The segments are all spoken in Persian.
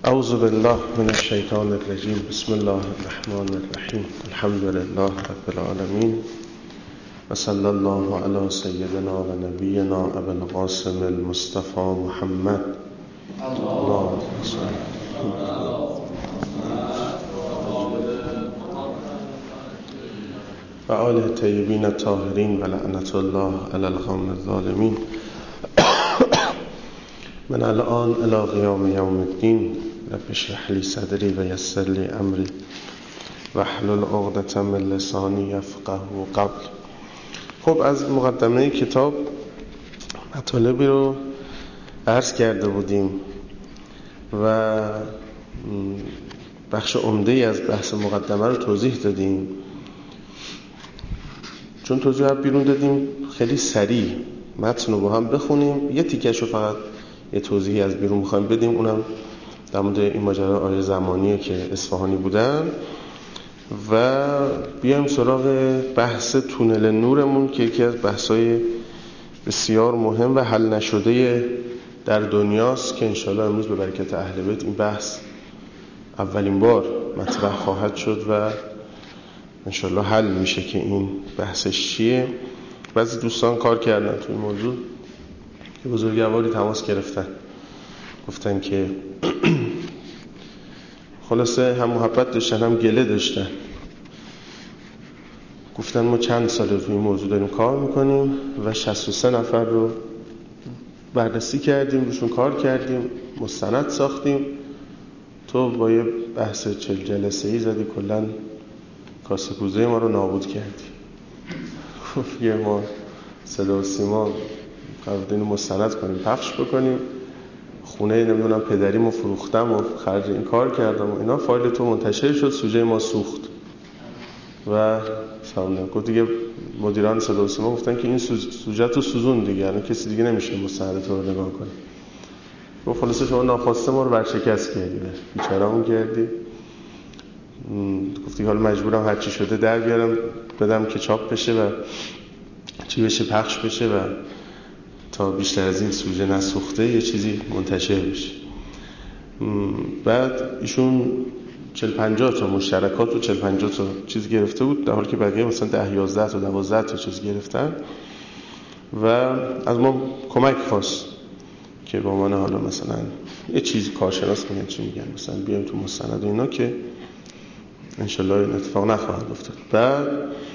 اعوذ بالله من الشیطان الرجیم. بسم الله الرحمن الرحیم. الحمد لله رب العالمین و صلی الله علی سیدنا و نبینا ابی القاسم المصطفى محمد اللهم صل و آله الطیبین الطاهرین و لعنت الله علی القوم الظالمین. من الان الی قیام یوم الدین رب اشرح لی صدری و یسر لی امری واحلل عقدة من لسانی یفقهوا قولی. خب از مقدمه کتاب مطالبی رو عرض کرده بودیم و بخش عمده‌ای از بحث مقدمه رو توضیح دادیم. چون توضیح بیرون دادیم خیلی سریع متن رو با هم بخونیم. یه تیکش رو فقط یه توضیحی از بیرون می‌خوایم بدیم، اونم در مورد این ماجرا آیه زمانیه که اصفهانی بودن و بیایم سراغ بحث تونل نورمون که یکی از بحث‌های بسیار مهم و حل نشده در دنیاست که انشالله امروز به برکت اهل بیت این بحث اولین بار مطرح خواهد شد و انشالله حل میشه که این بحثش چیه. بعضی دوستان کار کردن توی این موضوع که بزرگواری تماس گرفتن، گفتن که خلاصه هم محبت داشتن هم گله داشتن. گفتن ما چند ساله توی این موضوع داریم کار میکنیم و 63 نفر رو بررسی کردیم، روشون کار کردیم، مستند ساختیم. تو با یه بحث 40 جلسه‌ای زدی کلن کاسه کوزه ما رو نابود کردی. یه ما صدا و سیما قرارداد مستند کنیم پخش بکنیم، خونه نمیدونم پدریمو فروختم و خرج این کار کردم و اینا، فایل تو منتشر شد، سوژه ما سوخت و سامنے گفت دیگه مدیران صدا و سیما گفتن که این سوژه تو سوزون دیگه، یعنی کسی دیگه نمیشه مستند تو رو نگاه کنه. گفت خلاصه شما ناخواسته ما رو ورشکست کردی، بیچاره‌مون کردی. گفتی حالا مجبورم هر چی شده در بیارم بدم که چاپ بشه و چی بشه پخش بشه و تا بیشتر از این سوژه نسوخته یه چیزی منتشر بشه. بعد ایشون 40-50 تا مشترکات و 40-50 تا چیز گرفته بود، در حالی که بقیه مثلا 10-11 تا 12 تا چیز گرفتن و از ما کمک خواست که با من حالا مثلا یه چیز کارشناس میگن چی میگن مثلا بیایم تو مستند و اینا که انشالله این اتفاق نخواهد افتاد. بعد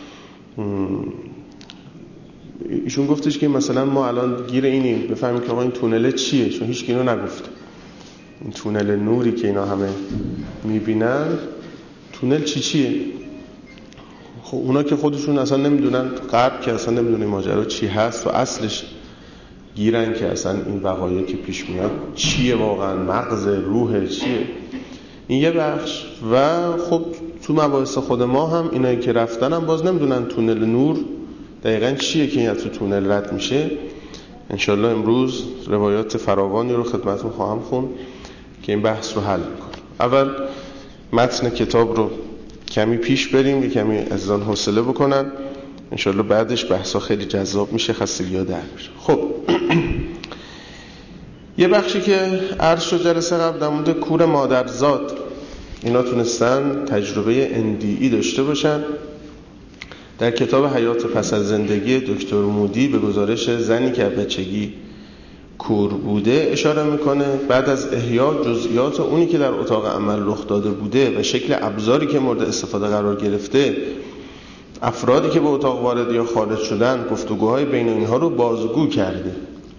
ایشون گفتش که مثلا ما الان گیر اینیم بفهمیم که آقا این تونل چیه، چون هیچ کی اینو نگفته. این تونل نوری که اینا همه میبینن تونل چیه؟ خب اونا که خودشون اصلا نمیدونن، غرب که اصلا نمیدونه ماجرا چی هست و اصلش گیرن که اصلا این وقایعی که پیش میاد چیه، واقعا مغز روح چیه. این یه بخش. و خب تو مباحث خود ما هم اینایی که رفتن هم باز نمیدونن تونل نور دقیقاً چیه که این از تو تونل رد میشه. انشالله امروز روایات فراوانی رو خدمتتون خواهم خوند که این بحث رو حل میکنه. اول متن کتاب رو کمی پیش بریم، یه کمی عزیزان حوصله بکنن، انشالله بعدش بحثا خیلی جذاب میشه، خستگی‌ها در میشه. خب یه بخشی که عرض شد جلسه قبل در مورد کور مادرزاد، اینا تونستن تجربه NDE داشته باشن. در کتاب حیات پس از زندگی دکتر مودی به گزارش زنی که بچگی کور بوده اشاره میکنه. بعد از احیا جزئیات اونی که در اتاق عمل رخ داده بوده و شکل ابزاری که مورد استفاده قرار گرفته، افرادی که به اتاق وارد یا خارج شدن، گفتگوهای بین اینها رو بازگو کرده.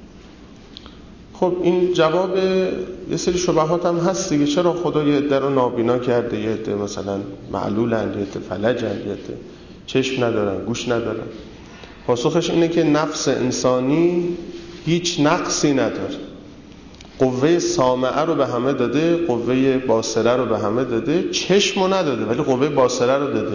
خب این جواب یه سری شبهات هم هست دیگه. چرا خدا یه عده رو نابینا کرده، یه عده مثلا معلولن، یه عده فلجن، یه عده چشم ندارن، گوش ندارن؟ پاسخش اینه که نفس انسانی هیچ نقصی نداره. قوه سامعه رو به همه داده، قوه باصره رو به همه داده، چشم رو نداده ولی قوه باصره رو داده.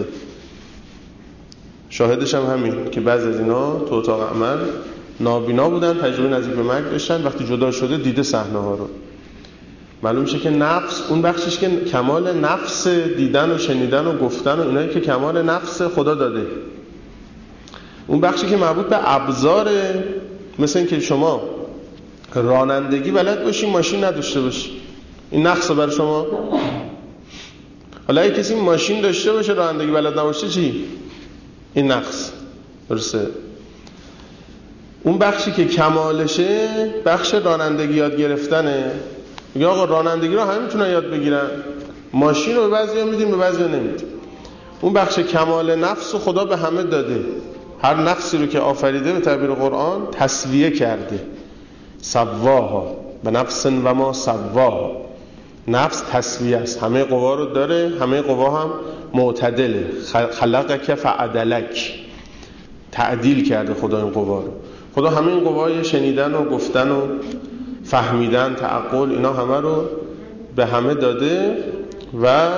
شاهدش هم همین که بعضی از اینا تو اتاق عمل نابینا بودن، تجربه نزدیک به مرگ داشتن، وقتی جدا شده دیده صحنه ها رو. معلوم میشه که نفس، اون بخشش که کمال نفس دیدن و شنیدن و گفتن و اینایی که کمال نفس خدا داده، اون بخشی که مربوط به ابزاره، مثل این که شما رانندگی بلد باشی ماشین نداشته باشی، این نقصه برای شما. حالا اگه کسی ماشین داشته باشه رانندگی بلد نباشه چی؟ این نقص. درسته؟ اون بخشی که کمالشه بخش رانندگی یاد گرفتنه. میگه آقا رانندگی رو همه میتونن یاد بگیرن، ماشین رو به بعضیا میدیم به بعضیا نمیدیم. اون بخش کمال نفس رو خدا به همه داده. هر نفسی رو که آفریده به تعبیر قرآن تسویه کرده. سواها به نفس و ما سواها. نفس تسویه است، همه قوا رو داره، همه قوا هم معتدله. خلقک فعدلک، تعدیل کرده خدا این قوا رو. خدا همه این قوای شنیدن و گفتن و فهمیدن، تعقل، اینا همه رو به همه داده و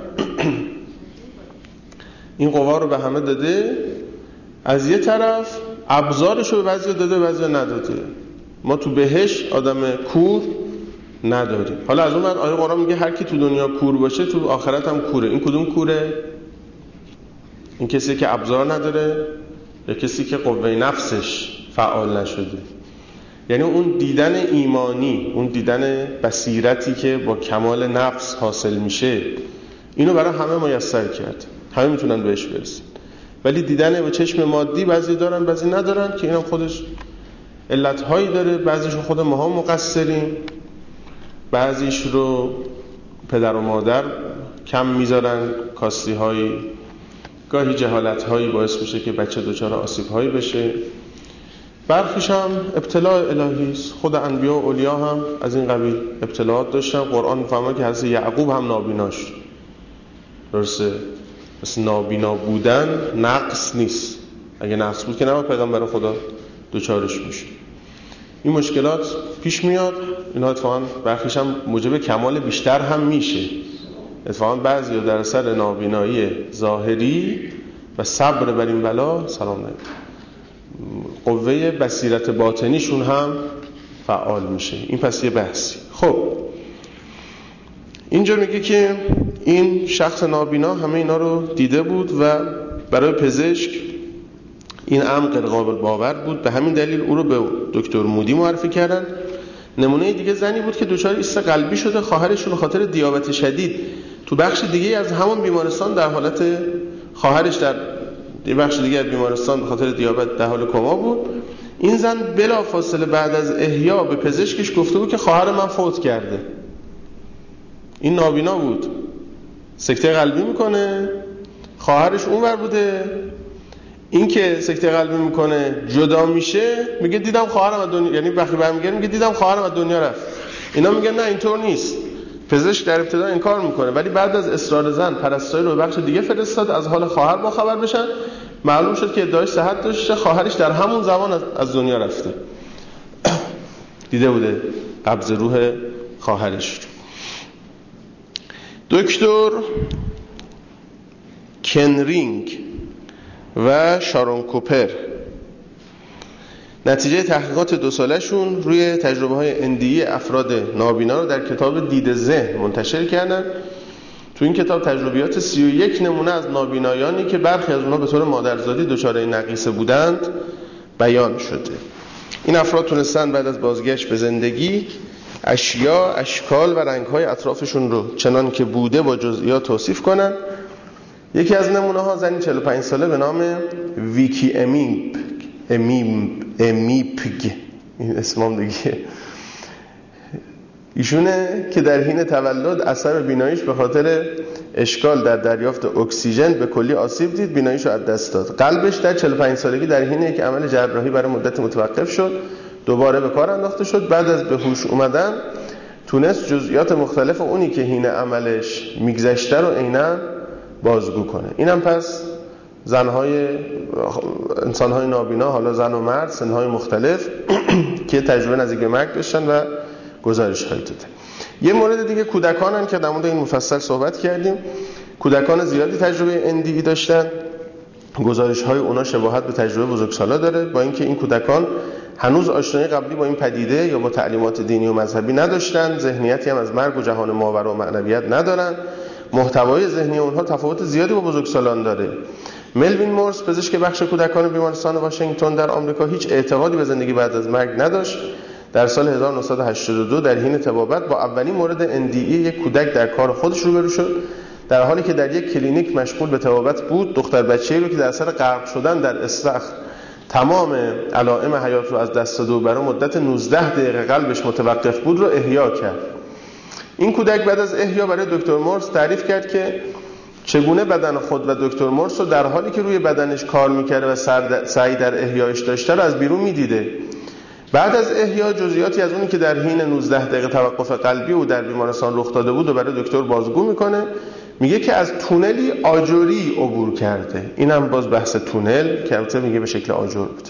این قوا رو به همه داده. از یه طرف ابزارش رو به بعضی داده به بعضی نداده. ما تو بهش آدم کور نداریم. حالا از اون بعد آیه قرآن میگه هر کی تو دنیا کور باشه تو آخرت هم کوره. این کدوم کوره؟ این کسی که ابزار نداره یا کسی که قوه نفسش فعال نشده؟ یعنی اون دیدن ایمانی، اون دیدن بصیرتی که با کمال نفس حاصل میشه، اینو برای همه میسر کرد، همه میتونن بهش برسن. ولی دیدن با چشم مادی بعضی دارن بعضی ندارن که اینم خودش علتهایی داره. بعضیش خود ماها مقصریم، بعضیش رو پدر و مادر کم میذارن، کاستی هایی، گاهی جهالت هایی باعث میشه که بچه دچار آسیب هایی بشه. برخیش هم ابتلاء الهی است. خود انبیا و اولیا هم از این قبیل ابتلاعات داشتن. قرآن میفهمه که حضرت یعقوب هم نابینا شد. درسته؟ پس نابینا بودن نقص نیست. اگه نقص بود که نباید پیغمبر خدا دوچارش میشه. این مشکلات پیش میاد. اینا اتفاقا برخیش هم موجب کمال بیشتر هم میشه. اتفاقا بعضی در اثر نابینایی ظاهری و صبر بر این بلا قوه بصیرت باطنیشون هم فعال میشه. این پس یه بحثی. خب اینجا میگه که این شخص نابینا همه اینا رو دیده بود و برای پزشک این امر غیر قابل باور بود. به همین دلیل او رو به دکتر مودی معرفی کردن. نمونه دیگه زنی بود که دچار ایست قلبی شده. خواهرشون خاطر دیابت شدید تو بخش دیگه از همون بیمارستان در حالت، خواهرش در یه بخش دیگه از بیمارستان به خاطر دیابت در حال کما بود. این زن بلافاصله بعد از احیا به پزشکش گفته بود که خواهر من فوت کرده. این نابینا بود، سکته قلبی میکنه، خواهرش اونور بوده. این که سکته قلبی میکنه جدا میشه، میگه دیدم خواهرم از دنیا، یعنی وقتی برمیگرده میگه دیدم خواهرم از دنیا رفت. اینا میگن نه اینطور نیست. پزشک در ابتدا انکار میکنه، ولی بعد از اصرار زن پرستاری رو بخش دیگه فرستاد از حال خواهر با خبر بشن. معلوم شد که ادعای صحت داشته، خواهرش در همون زمان از دنیا رفته. دیده بوده قبض روح خواهرش. دکتر کنرینگ و شارون کوپر نتیجه تحقیقات 2 سالشون روی تجربه های اندیی افراد نابینا رو در کتاب دید ذهن منتشر کردن. تو این کتاب تجربیات 31 نمونه از نابینایانی که برخی از اونها به طور مادرزادی دچار نقیصه بودند بیان شده. این افراد تونستن بعد از بازگشت به زندگی اشیا، اشکال و رنگ‌های اطرافشون رو چنان که بوده با جزئیات توصیف کنن. یکی از نمونه ها زنی 45 ساله به نام ویکی امیپگ، این اسمم دیگه، ایشونه که در حین تولد اثر بیناییش به خاطر اشکال در دریافت اکسیژن به کلی آسیب دید، بیناییش رو از دست داد. قلبش در 45 سالگی در حین یک عمل جراحی برای مدت متوقف شد، دوباره به کار انداخته شد. بعد از به هوش اومدن تونست جزئیات مختلف اونی که حین عملش میگذشته رو عیناً بازگو کنه. اینم پس انسان‌های نابینا، حالا زن و مرد، سن‌های مختلف که تجربه نزدیک به مرگ داشتن و گزارش‌هایی دادن. یه مورد دیگه کودکانن که در مورد این مفصل صحبت کردیم. کودکان زیادی تجربه اندی‌ای داشتن. گزارش‌های اونا شباهت به تجربه بزرگسالا داره، با اینکه این کودکان هنوز آشنایی قبلی با این پدیده یا با تعلیمات دینی و مذهبی نداشتن، ذهنیتی هم از مرگ و جهان ماورا و معنویت ندارن. محتوای ذهنی اونها تفاوت زیادی با بزرگسالان داره. ملوین مورس، پزشک بخش کودکان بیمارستان واشنگتن در آمریکا، هیچ اعتقادی به زندگی بعد از مرگ نداشت. در سال 1982 در حین طبابت با اولین مورد NDE یک کودک در کار خودش روبرو شد. در حالی که در یک کلینیک مشغول به طبابت بود، دختر بچه‌ای رو که در اثر غرق شدن در استخر تمام علائم حیات رو از دست داده و برای مدت 19 دقیقه قلبش متوقف بود رو احیا کرد. این کودک بعد از احیا برای دکتر مورس تعریف کرد که چگونه بدن خود و دکتر مورس رو در حالی که روی بدنش کار می‌کرده و سعی در احیایش داشته رو از بیرون می‌دیده. بعد از احیا جزئیاتی از اونی که در حین 19 دقیقه توقف قلبی او در بیمارستان رخ داده بود و برای دکتر بازگو میکنه. میگه که از تونلی آجوری عبور کرده. اینم باز بحث تونل که البته میگه به شکل آجر بود.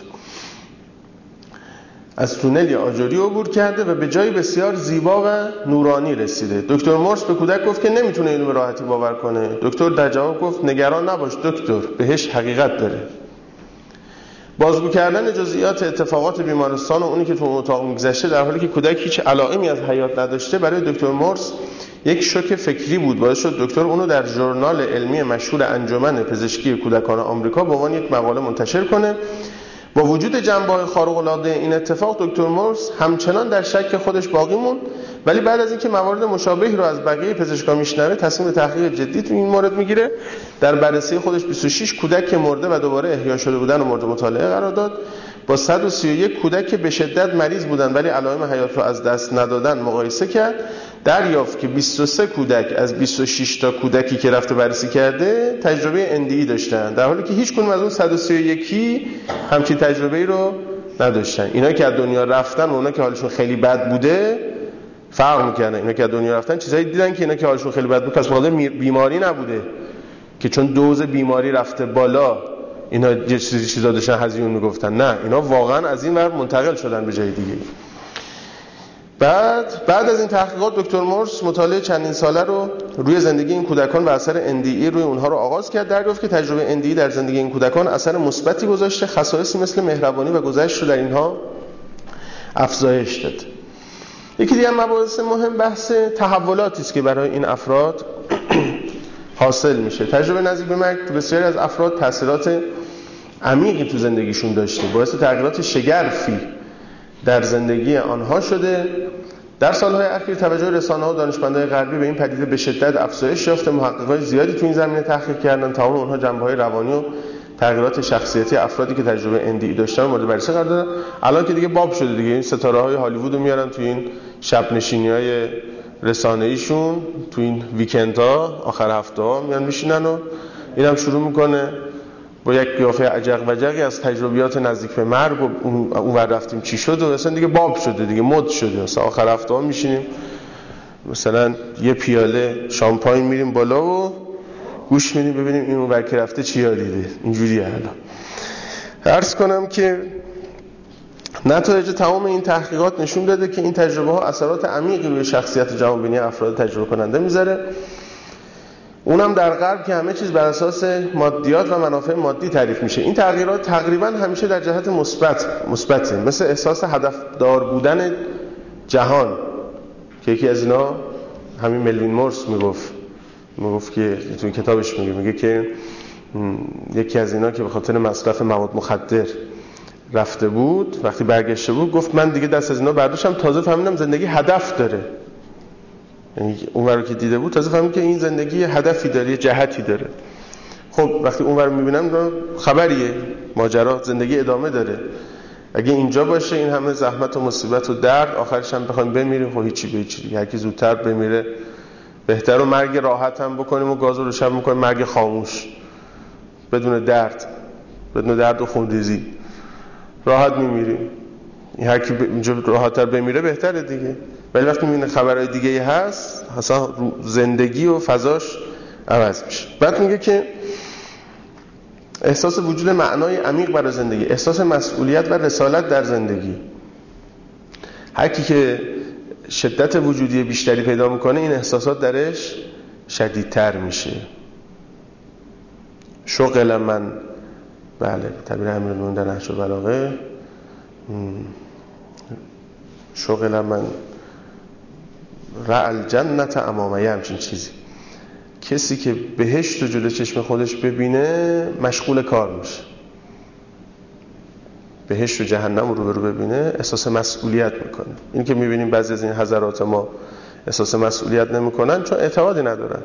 از تونلی آجوری عبور کرده و به جایی بسیار زیبا و نورانی رسیده. دکتر مورس به کودک گفت که نمیتونه اینو به راحتی باور کنه. دکتر در جواب گفت نگران نباش دکتر، بهش حقیقت داره. بازگو کردن جزئیات اتفاقات بیمارستان و اونی که تو اتاق میگذشته در حالی که کودک هیچ علائمی از حیات نداشته برای دکتر مورس یک شوک فکری بود. باعث شد دکتر اونو در ژورنال علمی مشهور انجمن پزشکی کودکان آمریکا به عنوان یک مقاله منتشر کنه. با وجود جنبه‌های خارق‌العاده این اتفاق، دکتر مورس همچنان در شک خودش باقی موند، ولی بعد از اینکه موارد مشابهی رو از بقیه پزشکان میشنوه تصمیم به تحقیق جدی تو این مورد میگیره. در بررسی خودش 26 کودک که مرده و دوباره احیا شده بودن و مورد مطالعه قرار داد. با 131 کودک که به شدت مریض بودن ولی علائم حیات رو از دست ندادن مقایسه کرد. دریافت که 23 کودک از 26 تا کودکی که رفته بررسی کرده تجربه NDE داشتن، در حالی که هیچ کدوم از اون 131 همچین تجربه‌ای رو نداشتن. اینا که از دنیا رفتن و اونا که حالشون خیلی بد بوده فرق می‌کنه. اینا که از دنیا رفتن چیزایی دیدن که اینا که حالشون خیلی بد بود پس واقعا بیماری نبوده که چون دوز بیماری رفته بالا اینا یه چیزا داشتن هزیون میگفتن. نه، اینا واقعا از این ور منتقل شدن به جای دیگه. بعد از این تحقیقات دکتر مورس مطالعه چندین ساله رو روی زندگی این کودکان و اثر NDE روی اونها رو آغاز کرد. دریافت که تجربه NDE در زندگی این کودکان اثر مثبتی گذاشته، خصایصی مثل مهربانی و گذشت رو در اینها افزایش داد. یکی دیگه مباحث مهم بحث تحولاتی است که برای این افراد حاصل میشه. تجربه نزدیک به مرگ تو بسیاری از افراد تاثیرات عمیقی تو زندگیشون داشته، باعث تغییرات شگرفی در زندگی آنها شده. در سالهای اخیر توجه رسانه‌ها و دانشمندان غربی به این پدیده به شدت افزایش یافته. محققای زیادی تو این زمینه تحقیق کردن. تمام اونها جنبه‌های روانی و تغییرات شخصیتی افرادی که تجربه NDE داشتن مورد بررسی قرار دادن. الان که دیگه باب شده دیگه، این ستاره‌های هالیوود رو میارن تو این شب نشینی‌های رسانه‌ایشون، تو این ویکندها آخر هفته‌ها میان میشینن و اینم شروع میکنه با یک قیافه عجق وجقی از تجربیات نزدیک به مرگ و اونور رفتیم چی شد و اصلا دیگه باب شده دیگه، مد شده. مثلا آخر هفته ها میشینیم مثلا یه پیاله شامپاین میریم بالا و گوش میدیم ببینیم این اونور که رفته چی ها دیده. اینجوریه. الان عرض کنم که نتایج تمام این تحقیقات نشون داده که این تجربه ها اثرات عمیقی روی شخصیت جوانبینی افراد تجربه کننده میذاره. اونم در غرب که همه چیز بر اساس مادیات و منافع مادی تعریف میشه. این تغییرات تقریبا همیشه در جهت مثبته، مثل احساس هدفدار بودن جهان که یکی از اینا همین ملوین مورس میگفت که تو کتابش میگه که یکی از اینا که به خاطر مصرف مواد مخدر رفته بود، وقتی برگشته بود گفت من دیگه دست از اینا برداشتم، تازه فهمیدم زندگی هدف داره. یعنی اونور رو که دیده بود تازه فهمید که این زندگی هدفی داره، یه جهتی داره. خب وقتی اونور رو میبینم خبریه، ماجرا، زندگی ادامه داره. اگه اینجا باشه این همه زحمت و مصیبت و درد آخرش هم بخوایم بمیریم، خب هیچی به هیچی، هر کی زودتر بمیره بهتره. و مرگ راحت هم بکنیم و گاز رو روشن بکنیم، مرگ خاموش بدون درد و خونریزی راحت میمیریم. هر کی اینجا راحت‌تر بمیره بهتره دیگه. ولی وقتی میبینه خبرهای دیگه‌ای هست اصلا زندگی و فضاش عوض میشه. بعد میگه که احساس وجود معنای عمیق برای زندگی، احساس مسئولیت و رسالت در زندگی. هر کی که شدت وجودی بیشتری پیدا میکنه این احساسات درش شدیدتر میشه. شغل من، بله تعبیر امیر نون در نهج البلاغه، شغل من رأى الجنة امامه، همچین چیزی. کسی که بهشت رو جلو چشم خودش ببینه مشغول کار میشه. بهشت و جهنم رو ببینه احساس مسئولیت میکنه. این که میبینیم بعضی از این حضرات ما احساس مسئولیت نمیکنن چون اعتقادی ندارن.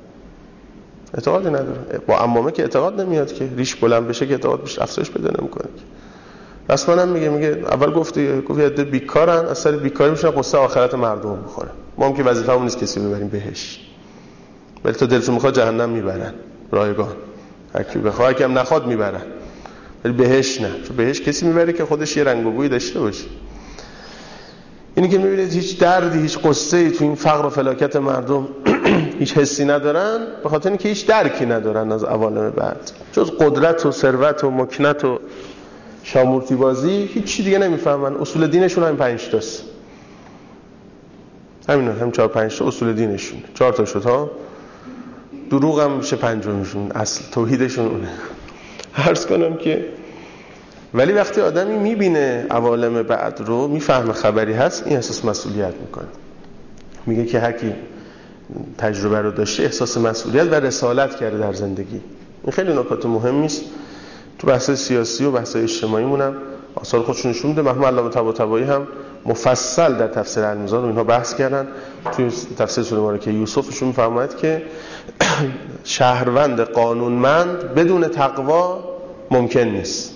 با عمامه که اعتقاد نمیاد که ریش بلند بشه که اعتقاد بشه افزایش پیدا نمیکنه. رسما هم میگه اول گفت عده بیکارن، از سر بیکاری میشن قصه آخرت مردم میخوره. ما هم که وظیفه‌مون نیست کسی ببریم بهشت، ولی تا دلتون میخواد جهنم میبرن رایگان، هر کی بخواد هر کی هم نخواد میبرن، ولی بهشت نه. چون بهشت کسی میبره که خودش یه رنگ و بویی داشته باشه. اینی که میبینید هیچ دردی، هیچ قصه‌ای تو این فقر و فلاکت مردم هیچ حسی ندارن، به خاطر اینکه هیچ درکی ندارن از عوالم بعد، جز قدرت و ثروت و مکنت و شامورتی بازی هیچ چی دیگه نمیفهمن. اصول دینشون همین 5 تاست. هم 4-5 تا اصول دینشون. 4 تا شد ها. دروغ هم میشه 5میشون. اصل توحیدشون اونه. عرض کنم که ولی وقتی آدمی میبینه عوالم بعد رو، میفهمه خبری هست، این احساس مسئولیت میکنه. میگه که هر کی تجربه رو داشته احساس مسئولیت و رسالت کرده در زندگی. این خیلی نکات مهمی است. تو بحث سیاسی و بحث اجتماعی مونم آثار خودشون نشون میده. محمد علامه طباطبایی هم مفصل در تفسیر الميزان و اینها بحث کردن. توی تفسیر سوره مبارکه یوسفشون میفرماید که شهروند قانونمند بدون تقوا ممکن نیست.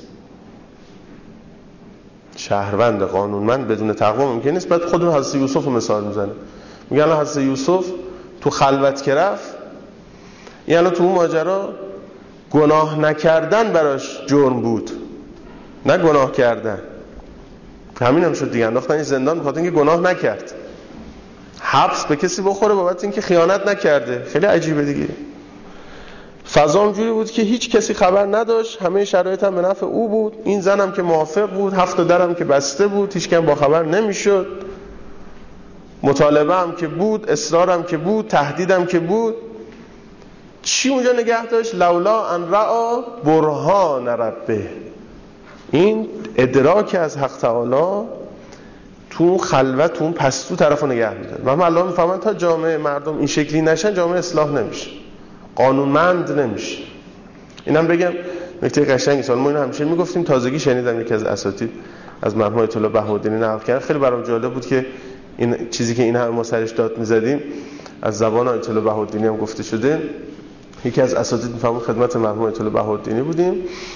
شهروند قانونمند بدون تقوا ممکن نیست. بعد خود حضرت یوسف رو مثال میزنه. میگه الان حضرت یوسف تو خلوت که رفت، یعنی تو اون ماجرا گناه نکردن براش جرم بود، نه گناه کردن. همین هم شد دیگه، انداختن زندان بخاطر اینکه گناه نکرد. حبس به کسی بخوره بابت اینکه خیانت نکرده. خیلی عجیبه دیگه. فضا اونجوری بود که هیچ کسی خبر نداشت، همه شرایط هم به نفع او بود. این زنم که موافق بود، 7 درم که بسته بود، هیچ کم با خبر نمیشد. مطالبه هم که بود، اصرار هم که بود، تهدیدم که بود. چی اونجا نگه داشت؟ لولا ان رأى برهان ربه. این ادراک از حق تعالی تو خلوت، تو پستو طرفو نگه می‌داره. و الله میفهمن تا جامعه مردم این شکلی نشن، جامعه اصلاح نمیشه، قانونمند نمیشه. اینم بگم نکته قشنگی سوال ما اینو همیشه میگفتیم، تازگی شنیدم یکی از اساتید از مرحوم آیت الله بهاءالدینی نقل کرد، خیلی برام جالب بود که این چیزی که این همه ما سرش داد می‌زدیم از زبان آیت الله بهاءالدینی هم گفته شده. یکی از اساتید میفهمون خدمت مرحوم آیت الله بهاءالدینی بودیم.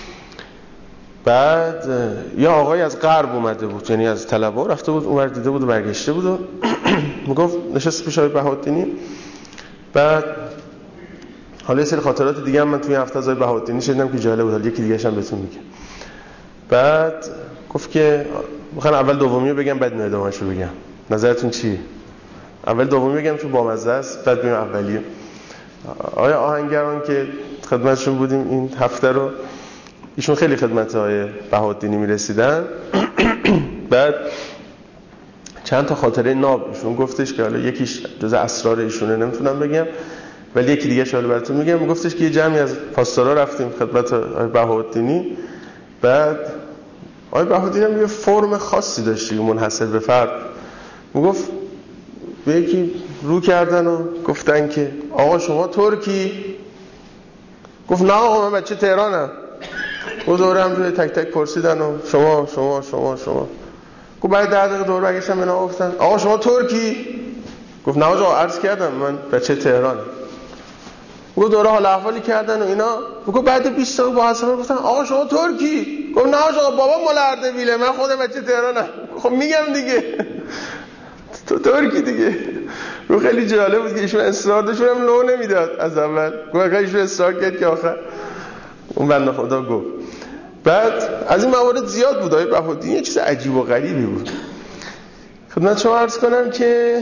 بعد یه آقای از غرب اومده بود، یعنی از طلبه رفته بود اونور دیده بود و برگشته بود و میگفت نشست پیش آقای بهاءالدینی. بعد حالا یه سری خاطرات دیگه هم من توی هفته از آقای بهاءالدینی شنیدم که جالب بود، یکی دیگه‌ش هم بهتون میگم. بعد گفت که میخوام اول دومیو بگم بعد ادامه‌اشو بگم، نظرتون چیه؟ اول دومی بگم چون بامزه است، بعد بگم اولیه. آیا آهنگران که خدمتشون بودیم این هفته رو، ایشون خیلی خدمت آقای بهاءالدینی میرسیدن. بعد چند تا خاطره ناب ایشون گفتش که حالا یکیش جز اسرار ایشونه نمیتونم بگم، ولی یکی دیگه شاید براتون میگم. گفتش که یه جمعی از پاستورا رفتیم خدمت آقای بهاءالدینی. بعد آقای بهاءالدینی هم یه فرم خاصی داشت منحصر به فرد. میگفت به یکی رو کردن و گفتن که آقا شما ترکی؟ گفت نه آقا من بچه تهرانم. و دوره هم تک تک پرسیدن و شما. گفت بعد 10 دقیقه دور برگشتن به نام گفتن آقا شما ترکی؟ گفت نه آقا عرض کردم من بچه تهرانم. گفت دوره حال احوالی کردن و اینا. گفت بعد 20 دقیقه با حسابه گفتن آقا شما ترکی؟ گفت نه آقا بابا مال اردبیله، من خودم بچه تهرانم. خب میگم دیگه تو ترکی دیگه. رو خیلی جالب بود که ایشون اصرار داشت، هم لو نمیداد از اول. گفت ایشون اصرار کرد که آخر اون بنده خدا گفت. بعد از این موارد زیاد بود. آقای بهاءالدینی یه چیز عجیب و غریبی بود. خدمت شما عرض کنم که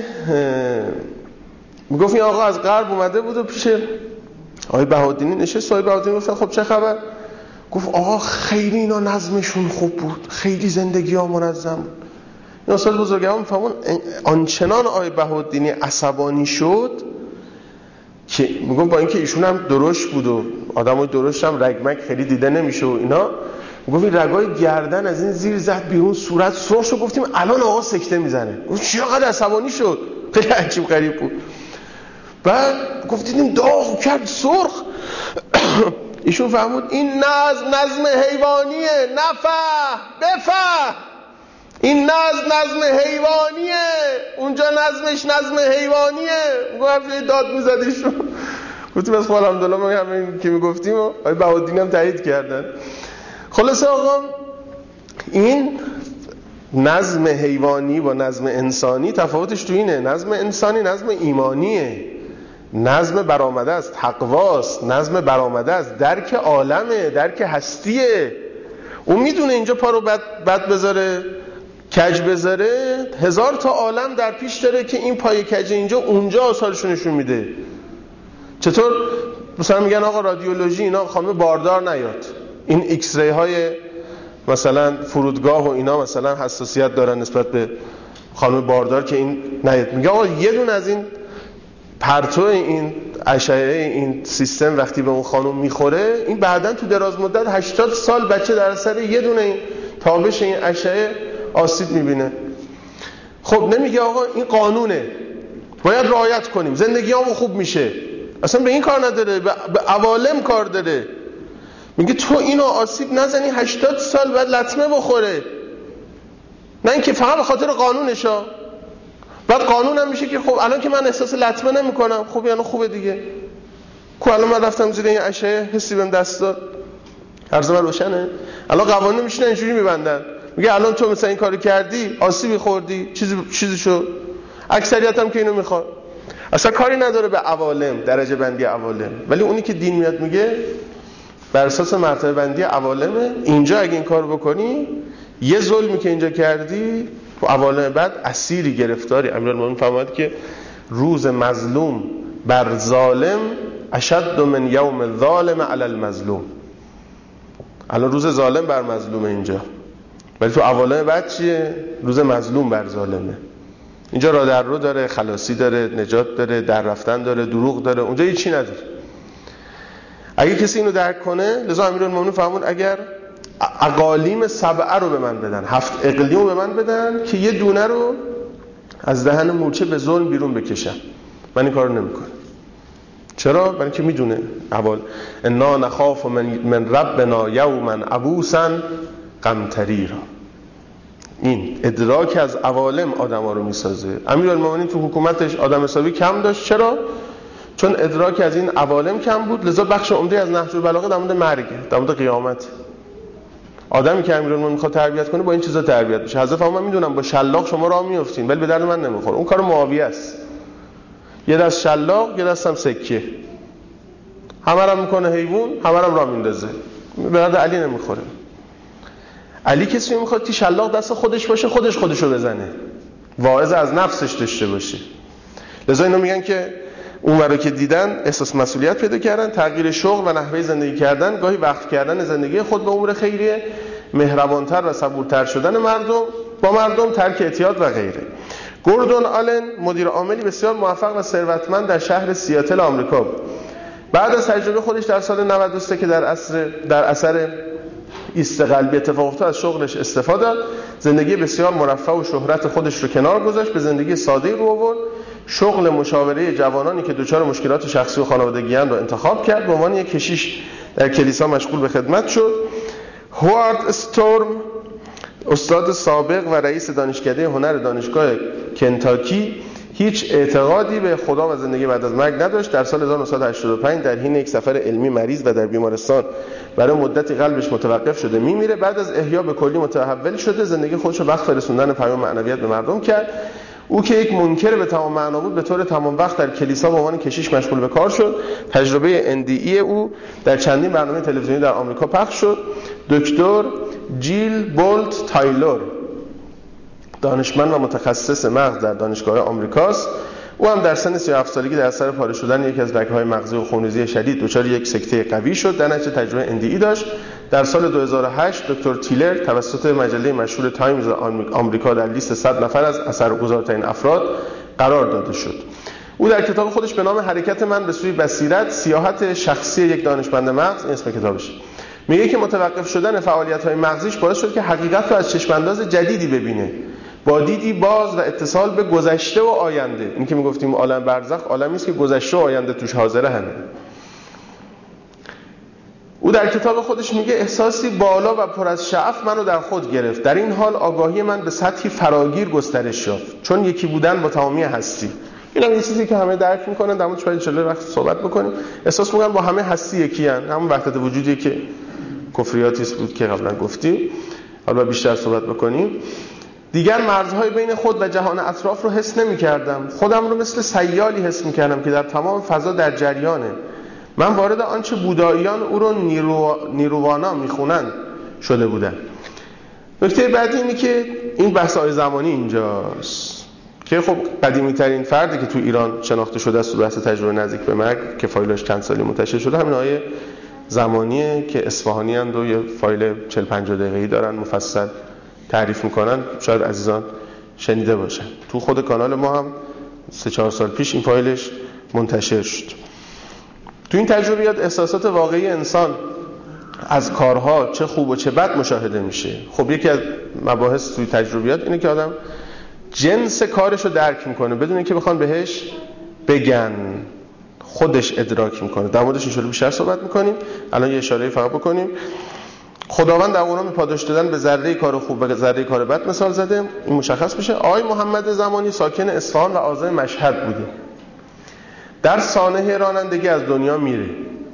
میگفت این آقا از غرب اومده بود و پیش آقای بهاءالدینی نشست. آقای بهاءالدینی گفت خب چه خبر؟ گفت آقا خیلی اینا نظمشون خوب بود، خیلی زندگی ها منظم بود. این استاد بزرگوار میفهمون آنچنان آقای بهاءالدینی عصبانی شد که میگم با اینکه ایشون هم درشت بود و آدمای درشت هم رگمک خیلی دیده نمیشه و اینا، میگم این رگای گردن از این زیر زد بیرون، صورت سرخ شد. گفتیم الان آقا سکته میزنه. گفت چقدر عصبانی شد، خیلی عجیب غریب بود. بعد گفتیم داغ کرد سرخ. ایشون فهمود این نظم حیوانیه، بفهم این نظم حیوانیه، اونجا نظمش نظم حیوانیه. گفت داد میزدیشون. گفتیم از خب الحمدلله ما همین که میگفتیم و آقای بهاءالدین هم تایید کردن. خلاصه آقا این نظم حیوانی با نظم انسانی تفاوتش تو اینه، نظم انسانی نظم ایمانیه، نظم برآمده است، تقواست، نظم برآمده است، درک عالمه، درک هستیه. اون میدونه اینجا پا رو بد بذاره، کج بذاره، 1000 تا عالم در پیش داره که این پای کج اینجا اونجا آثارشو نشون میده. چطور مثلا میگن آقا رادیولوژی اینا خانم باردار نیاد، این ایکس ری های مثلا فرودگاه و اینا مثلا حساسیت دارن نسبت به خانم باردار که این نیاد. میگه آقا یه دون از این پرتو این اشعه این سیستم وقتی به اون خانم میخوره، این بعداً تو دراز مدت 80 سال بچه در اثر یه دونه این تابش این اشعه آسیب میبینه. خب نمیگه آقا این قانونه باید رعایت کنیم زندگیامون خوب میشه، اصلا به این کار نداره، به عوالم کار داره. میگه تو اینو آسیب نزنی 80 سال بعد لطمه بخوره، نه اینکه فقط به خاطر قانونشا. بعد قانون هم میشه که خب الان که من احساس لطمه نمیکنم، خب یعنی خوبه دیگه. خب الان من رفتم زیر این اشعه حسی بهم دست داد، عرض من روشنه. الان قوانین میشینن اینجوری میبندن، میگه الان تو مثلا این کارو کردی آسیبی خوردی چیزی شو. اکثریت هم که اینو میخواد، اصلا کاری نداره به عوالم، درجه بندی عوالم. ولی اونی که دین میاد میگه بر اساس مرتبه بندی عوالمه، اینجا اگه این کارو بکنی یه ظلمی که اینجا کردی تو عوالم بعد اسیری گرفتاری. امیرالمومنین فرمود که روز مظلوم بر ظالم اشد من یوم الظالم علی المظلوم. الان روز ظالم بر مظلومه اینجا، ولی تو عوالم بعد چیه؟ روز مظلوم بر ظالمه. اینجا راه در رو داره، خلاصی داره، نجات داره، در رفتن داره، دروغ داره، اونجا هیچی نداره. اگه کسی اینو درک کنه، لذا امیرالمومنین فرمود اگر اقالیم 7 رو به من بدن، 7 اقلیم رو به من بدن که یه دونه رو از دهن مورچه به ظلم بیرون بکشم، من این کارو نمیکنم. چرا؟ برای اینکه میدونه اول انا نخاف من ربنا یوما عبوسا قمطریرا. این ادراک از عوالم آدم‌ها رو میسازه. امیرالمومنین تو حکومتش آدم حسابی کم داشت. چرا؟ چون ادراک از این عوالم کم بود. لذا بخش عمده از نهج البلاغه در مورد مرگ، در مورد قیامت. آدمی که امیرالمومنین میخواد تربیت کنه با این چیزا تربیت بشه. حضرت من میدونم با شلاق شما راه میافتین ولی به درد من نمیخوره. اون کار معاویه است. یه دست شلاق، یه دستم سکه. همه رو میکنه حیوان، همه رو راه میندازه. به درد علی نمیخوره. علی کسی میخواد که شلاق دست خودش باشه، خودشو بزنه، واعظ از نفسش داشته باشه. لذا اینا میگن که اون رو که دیدن احساس مسئولیت پیدا کردن، تغییر شغل و نحوه زندگی کردن، گاهی وقت کردن زندگی خود به امور خیریه، مهربانتر و صبورتر شدن با مردم، ترک اعتیاد و غیره. گوردون آلن مدیر عاملی بسیار موفق و ثروتمند در شهر سیاتل آمریکا بود. بعد از تجربه خودش در سال 93 که در اثر ایست قلبی اتفاق افتاد از شغلش استفاده داد، زندگی بسیار مرفه و شهرت خودش رو کنار گذاشت، به زندگی ساده رو آورد. شغل مشاوره جوانانی که دچار مشکلات شخصی و خانوادگی اند رو انتخاب کرد. به عنوان یک کشیش در کلیسا مشغول به خدمت شد. هوارد استورم استاد سابق و رئیس دانشکده هنر دانشگاه کنتاکی هیچ اعتقادی به خدا و زندگی بعد از مرگ نداشت. در سال 1985 در حین یک سفر علمی مریض و در بیمارستان برای مدتی قلبش متوقف شده میمیره. بعد از احیا به کلی متحول شده، زندگی خودش رو وقف رسوندن پیام معنویت به مردم کرد. او که یک منکر به تمام معنا بود، به طور تمام وقت در کلیسا به عنوان کشیش مشغول به کار شد. تجربه NDE او در چندین برنامه تلویزیونی در آمریکا پخش شد. دکتر جیل بولت تایلور دانشمند و متخصص مغز در دانشگاه آمریکاست. او هم در سن 37 سالگی در اثر پاره شدن یکی از رگ‌های مغزی و خونریزی شدید دچار یک سکته قوی شد. در نتیجه تجربه NDE داشت. در سال 2008 دکتر تیلر توسط مجله مشهور تایمز آمریکا در لیست 100 نفر از اثرگذارترین افراد قرار داده شد. او در کتاب خودش به نام حرکت من به سوی بصیرت، سیاحت شخصی یک دانشمند مغز، این اسم کتابش، میگه که متوقف شدن فعالیت‌های مغزیش باعث شد که حقیقت رو از چشم‌انداز جدیدی ببینه، با دیدی باز و اتصال به گذشته و آینده. این که میگفتیم عالم برزخ، عالمی است که گذشته و آینده توش حاضره همه. او در کتاب خودش میگه احساسی بالا و پر از شعف منو در خود گرفت. در این حال آگاهی من به سطحی فراگیر گسترش یافت، چون یکی بودن با تمامی هستی. این هم یه چیزی که همه درک میکنن، در موردش باید ان وقت صحبت بکنیم. احساس میکنن با همه هستی یکی ان، همون وحدت وجودی که کفریاتی بود که قبلا گفتیم، حالا بیشتر صحبت بکنیم. دیگر مرزهای بین خود و جهان اطراف رو حس نمی‌کردم. خودم رو مثل سیالی حس می‌کردم که در تمام فضا در جریانه. من وارد آنچه بوداییان او رو نیروانا میخونن شده بودم. نکته بعدی اینه که این بحث آیه زمانی اینجاست که خب قدیمی ترین فردی که تو ایران شناخته شده است تو بحث تجربه نزدیک به مرگ که فایلش چند سالی منتشر شده همین آیه زمانیه که اصفهانی اند و یه فایل 40-50 دقیقه‌ای دارن مفصل تعریف میکنن. شاید عزیزان شنیده باشن. تو خود کانال ما هم 3-4 سال پیش این فایلش منتشر شد. تو این تجربیات احساسات واقعی انسان از کارها چه خوب و چه بد مشاهده میشه. خب یکی از مباحث توی تجربیات اینه که آدم جنس کارشو درک میکنه بدون اینکه بخوان بهش بگن، خودش ادراک میکنه. در موردش ان شاءالله بیشتر صحبت میکنیم. الان یه اشاره فقط بکنیم. خداوند در قرآن پاداش دادن به ذره کار خوب و ذره کار بد مثال زده. این مشخص میشه. آقای محمد زمانی ساکن اصفهان و آذر مشهد بوده. در سانحه رانندگی از دنیا میره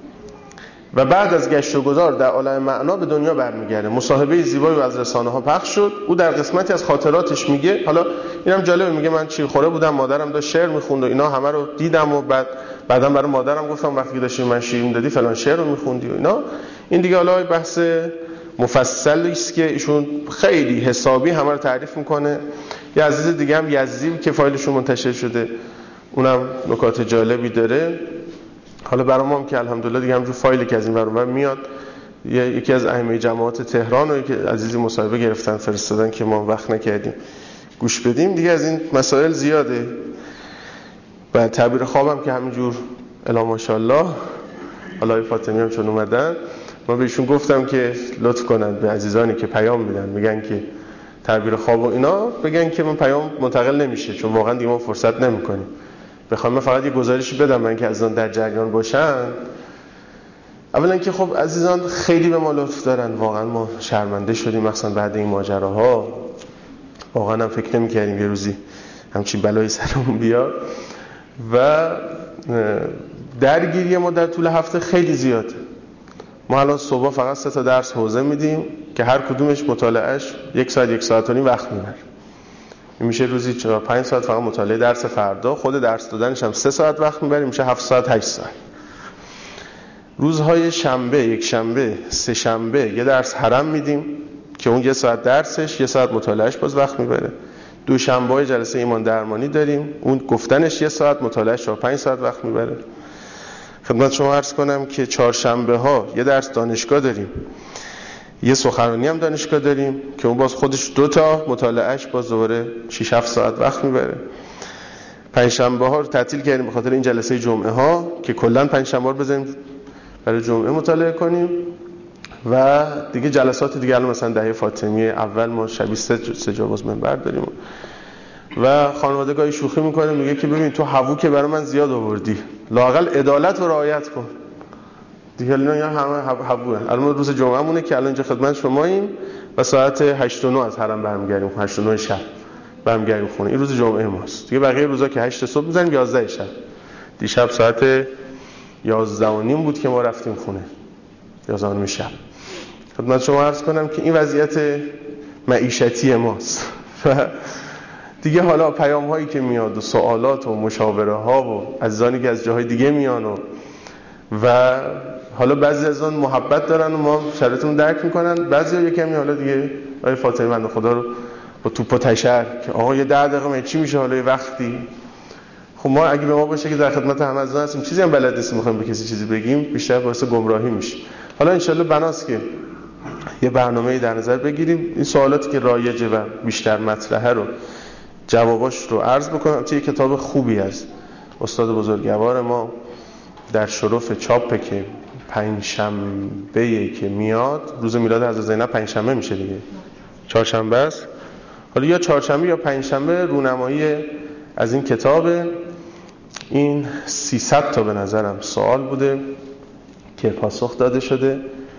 و بعد از گشت و گذار در عالم معنا به دنیا برمیگرده. مصاحبه زیبایی از رسانه ها پخش شد. او در قسمتی از خاطراتش میگه، حالا اینم جالبه، میگه من چیرخوره بودم، مادرم داشت شعر میخوند و اینا همه رو دیدم و بعدم برای مادرم گفتم وقتی داشتی من شعر میدادی فلان شعر رو میخوندی و اینا. این دیگه حالا بحث مفصلی است که ایشون خیلی حسابی همه رو تعریف میکنه. یه عزیز دیگه هم یزدی که فایلشون منتشر شده، اونم نکات جالبی داره. حالا برام هم که الحمدلله دیگه همجور فایلی که از این برام میاد، یکی از ائمه جماعت تهران رو که عزیزی مصاحبه گرفتن فرستادن که ما وقت نکردیم گوش بدیم. دیگه از این مسائل زیاده. و تعبیر خوابم که همینجور الا ماشاءالله، حالا فاطمی هم چون اومدن، ما بهشون گفتم که لطف کنن به عزیزانی که پیام میدن میگن که تعبیر خواب و اینا بگن که من پیام منتقل نمیشه، چون واقعا دیگه ما فرصت نمیکنیم. بخوام من فقط یه گزارشی بدم من که عزیزان در جریان باشن. اولا که خب عزیزان خیلی به ما لطف دارن، واقعا ما شرمنده شدیم مثلا بعد این ماجراها. واقعا هم فکر نمی‌کردیم یه روزی همچین بلایی سرمون بیاد. و درگیری ما در طول هفته خیلی زیاده. ما الان صبح فقط 3 تا درس حوزه میدیم که هر کدومش مطالعهش 1 ساعت 1.5 ساعت وقت میبره. میشه روزی 4-5 ساعت فقط مطالعه درس فردا، خود درس دادنش هم 3 ساعت وقت میبره، میشه 7 ساعت 8 ساعت. روزهای شنبه، یک شنبه، سه شنبه یه درس حرم میدیم که اون 1 ساعت درسش 1 ساعت مطالعهش باز وقت میبره. دوشنبه‌های جلسه ایمان درمانی داریم، اون گفتنش 1 ساعت مطالعهش 4-5 ساعت وقت میبره. خدمت شما عرض کنم که چهارشنبه ها یه درس دانشگاه داریم، یه سخنرانی هم دانشگاه داریم که اون باز خودش 2 تا مطالعهش باز دوباره 6-7 ساعت وقت میبره. پنجشنبه ها رو تعطیل کردیم به خاطر این جلسه جمعه ها که کلا پنجشنبه رو بزنیم برای جمعه مطالعه کنیم. و دیگه جلسات دیگه الان مثلا دهه فاطمی اول ما شبیه 3 جا باز منبر داریم و خانواده گاهی شوخی میکنه میگه که ببین تو هوو که برای من زیاد آوردی، لااقل عدالت و رعایت کن. دیگه اینا همه هووه. الان روز جمعه مونه که الان اینجا خدمت شماییم و ساعت 8 و 9 از حرم برمیگردیم، 8 و 9 شب برمیگردیم خونه. این روز جمعه ماست. دیگه بقیه روزا که 8 صبح میزنیم 11 شب. دیشب ساعت 11:30 بود که ما رفتیم خونه، 11 شب. خدمت شما عرض کنم که این وضعیت معیشتی ماست. دیگه حالا پیام هایی که میاد و سوالات و مشاوره ها و عزیزانی که از جاهای دیگه میان و حالا بعضی از اون محبت دارن و ما شرایطمون درک میکنن، بعضی ها یکمی حالا دیگه آقای فاطمی بنده خدا رو با توپ و تشر که آقا یه 10 دقیقه من چی میشه حالا یه وقتی. خب ما اگه به ما باشه که در خدمت همه عزیزان هستیم چیزی هم بلد نیستیم میخوایم به کسی چیزی بگیم، بیشتر باعث گمراهی میشه. حالا ان شاءالله بناست که یه برنامه‌ای در نظر بگیریم، این سوالاتی که رایجه و بیشتر مطرحه رو جواباش رو عرض بکنم. توی کتاب خوبی از استاد بزرگوار ما در شرف چاپه که پنجشنبه که میاد، روز میلاد حضرت زینب پنجشنبه میشه دیگه، چهارشنبه است. حالا یا چهارشنبه یا پنجشنبه رونمایی از این کتاب. این 300 تا به نظرم سوال بوده که پاسخ داده شده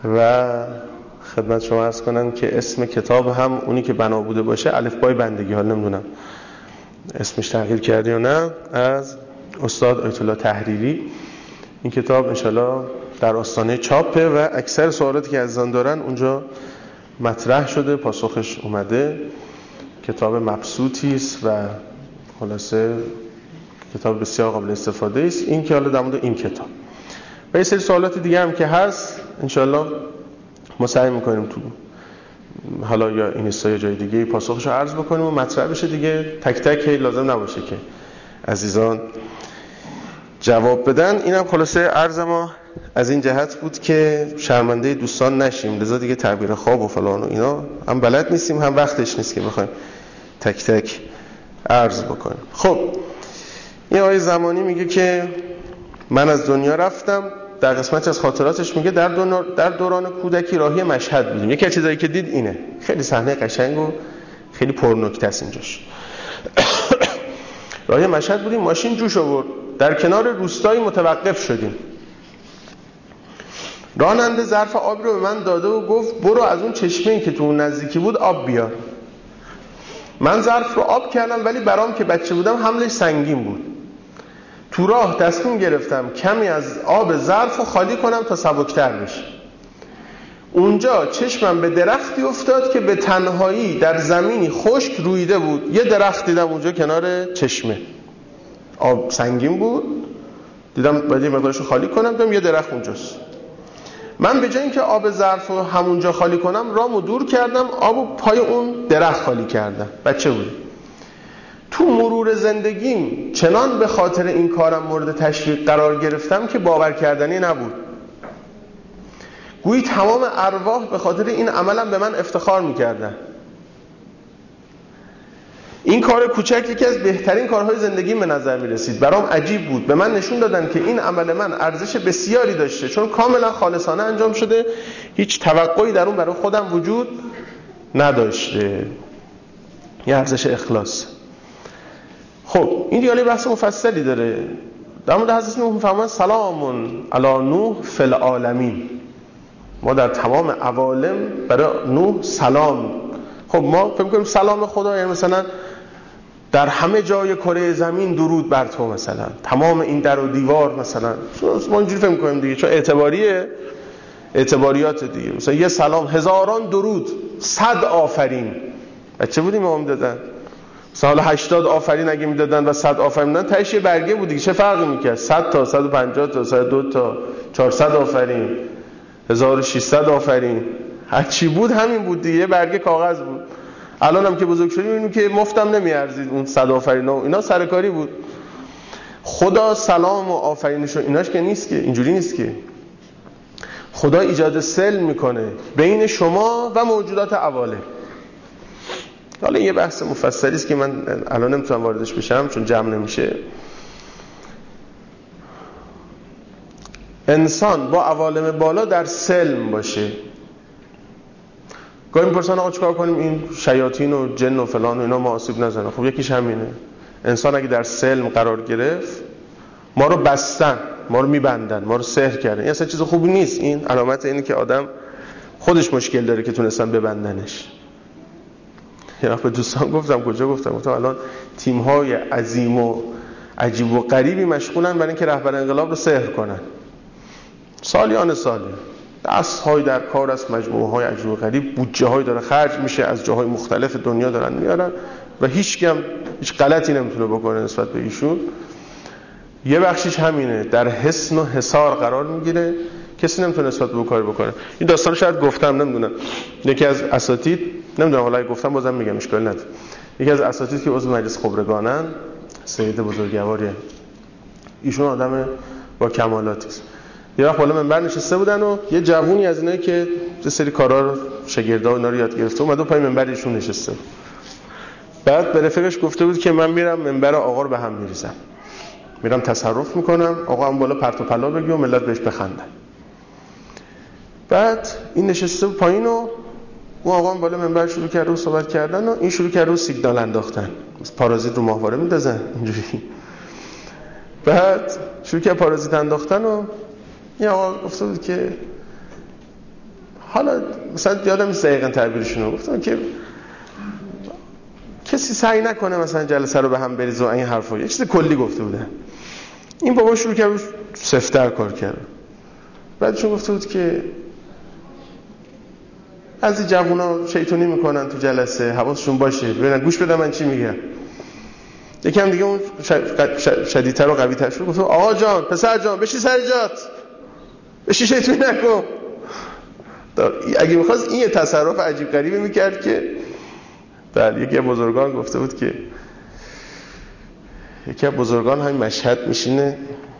و خدمت شما عرض کنم که اسم کتاب هم اونی که بنا بوده باشه الفبای بندگی، حال نمیدونم اسمش تغییر کرده یا نه، از استاد آیت الله تحریری. این کتاب انشالله در آستانه چاپه و اکثر سوالاتی که عزیزان دارن اونجا مطرح شده، پاسخش اومده. کتاب مبسوطی است و خلاصه کتاب بسیار قابل استفاده است. این که حالا در مورد این کتاب و یه سری سوالات دیگه هم که هست انشالله ما سعی میکنیم تو حالا یا اینستا یا جای دیگه پاسخش رو عرض بکنیم و مطرح بشه دیگه. تک تک لازم نباشه که عزیزان جواب بدن. اینم خلاصه عرض ما از این جهت بود که شرمنده دوستان نشیم، لذا دیگه تعبیر خواب و فلان و اینا هم بلد نیستیم، هم وقتش نیست که بخوایم تک تک عرض بکنیم. خب این آیه زمانی میگه که من از دنیا رفتم، در قسمت از خاطراتش میگه در دوران کودکی راهی مشهد بودیم. یکی از چیزایی که دید اینه، خیلی صحنه قشنگ و خیلی پرنکته است اینجاش. راهی مشهد بودیم، ماشین جوش آورد، در کنار روستایی متوقف شدیم. راننده ظرف آب رو به من داده و گفت برو از اون چشمه‌ای که تو اون نزدیکی بود آب بیار. من ظرف رو آب کردم ولی برام که بچه بودم حملش سنگین بود. تو راه تصمیم گرفتم کمی از آب ظرف رو خالی کنم تا سبکتر بشه. اونجا چشمم به درختی افتاد که به تنهایی در زمینی خشک رویده بود. یه درخت دیدم اونجا کنار چشمه، آب سنگین بود، دیدم باید یه مقدارشو خالی کنم، دیدم یه درخت اونجاست. من به جای اینکه آب ظرف رو همونجا خالی کنم رامو دور کردم، آبو پای اون درخت خالی کردم. بچه بود. تو مرور زندگیم چنان به خاطر این کارم مورد تشویق قرار گرفتم که باور کردنی نبود. گویی تمام ارواح به خاطر این عملم به من افتخار میکردن. این کار کوچک یکی از بهترین کارهای زندگیم به نظر میرسید. برام عجیب بود. به من نشون دادن که این عمل من ارزش بسیاری داشته، چون کاملا خالصانه انجام شده، هیچ توقعی در اون برای خودم وجود نداشته. یه ارزش اخلاص. خب این دیگه بحث مفصلی داره. در مورد حضرت نوح میفرمایند سلام علی نوح فی العالمین. ما در تمام عوالم برای نوح سلام. خب ما فکر می‌کنیم سلام خدا یعنی مثلا در همه جای کره زمین درود بر تو، مثلا تمام این در و دیوار، مثلا ما اینجوری فکر می‌کنیم دیگه، چون اعتباریات دیگه، مثلا یه سلام هزاران درود 100 آفرین. بچه بودیم ما میدادن سال 80 آفرین اگه میدادن و 100 آفرین میدادن تهش یه برگه بود دیگه، چه فرقی میکرد؟ 100 تا 150 تا 102 تا 400 آفرین 1600 آفرین هر چی بود همین بود دیگه، برگه کاغذ بود. الان هم که بزرگ شدیم میبینیم که مفتم نمیارزید اون 100 آفرین و اینا سرکاری بود. خدا سلام و آفرینش و ایناش که نیست، که اینجوری نیست که. خدا ایجاد سلم میکنه بین شما و موجودات عوالم. حالا یه بحث مفصلی است که من الان نمیتونم واردش بشم چون جمع نمیشه. انسان با عوالم بالا در سلم باشه. گاهی میپرسن آقا چیکار کنیم این شیاطین و جن و فلان و اینا ما آسیب نزنه؟ خب یکیش همینه. انسان اگه در سلم قرار گرفت، ما رو بستن، ما رو میبندن، ما رو سحر کردن، این اصلا چیز خوبی نیست. این علامت اینه که آدم خودش مشکل داره که تونستن ببندنش. یه وقت به دوستان گفتم الان تیم‌های عظیم و عجیب و غریبی مشغولن برای اینکه رهبر انقلاب رو سحر کنن. سالیان سالی دست‌های در کار است، مجموعه‌های عجیب و غریب، بودجه‌های داره خرج میشه، از جاهای مختلف دنیا دارن میارن و هیچ غلطی نمیتونه بکنه نسبت به ایشون. یه بخشیش همینه، در حصن و حصار قرار میگیره، کسی نمیتونه نسبت به کار بکنه. این داستان شاید گفتم، نمیدونم، یکی از اساتید، نمیدونم حالا گفتم بازم میگم اشکال نداره، یکی از اساتید که عضو مجلس خبرگانن، سید بزرگواره، ایشون آدم با کمالاتی است. یه وقت بالا منبر نشسته بودن و یه جوونی از اینایی که یه سری کارا رو شاگردا و اینا رو یاد گرفته اومد پای منبر ایشون نشسته. بعد به رفیقش گفته بود که من میرم منبر آقا رو به هم میریزم، میرم تصرف میکنم، آقا هم بالا پرت و پلا بگی و ملت بهش بخندن. بعد این نشسته بود پایین و اون آقا هم بالا منبر شروع کرده و صحبت کردن و این شروع کرده و سیگنال انداختن، پارازیت رو ماهواره میندازن اینجوری. بعد شروع کرد پارازیت انداختن و این آقا گفته بود که حالا مثلا یادم نیست دقیقاً تعبیرشون رو گفتم که کسی سعی نکنه مثلا جلسه رو به هم بریزه و این حرفا، یه چیز کلی گفته بودن. این بابا شروع کرد سفت‌تر کار کرد. بعدشون گفته بود که از این جوونا شیطونی میکنن تو جلسه، حواسشون باشه ببینن گوش بدن من چی میگم. یکم دیگه اون شدیدتر و قوی‌تر شد، گفت آقا جان، پسر جان، بشی سر جات، بشی شیطونی نکن. اگه می‌خواست این تصرف عجیب غریبی میکرد که بله، یکی از بزرگان گفته بود که یکی از بزرگان همین مشهد میشینه،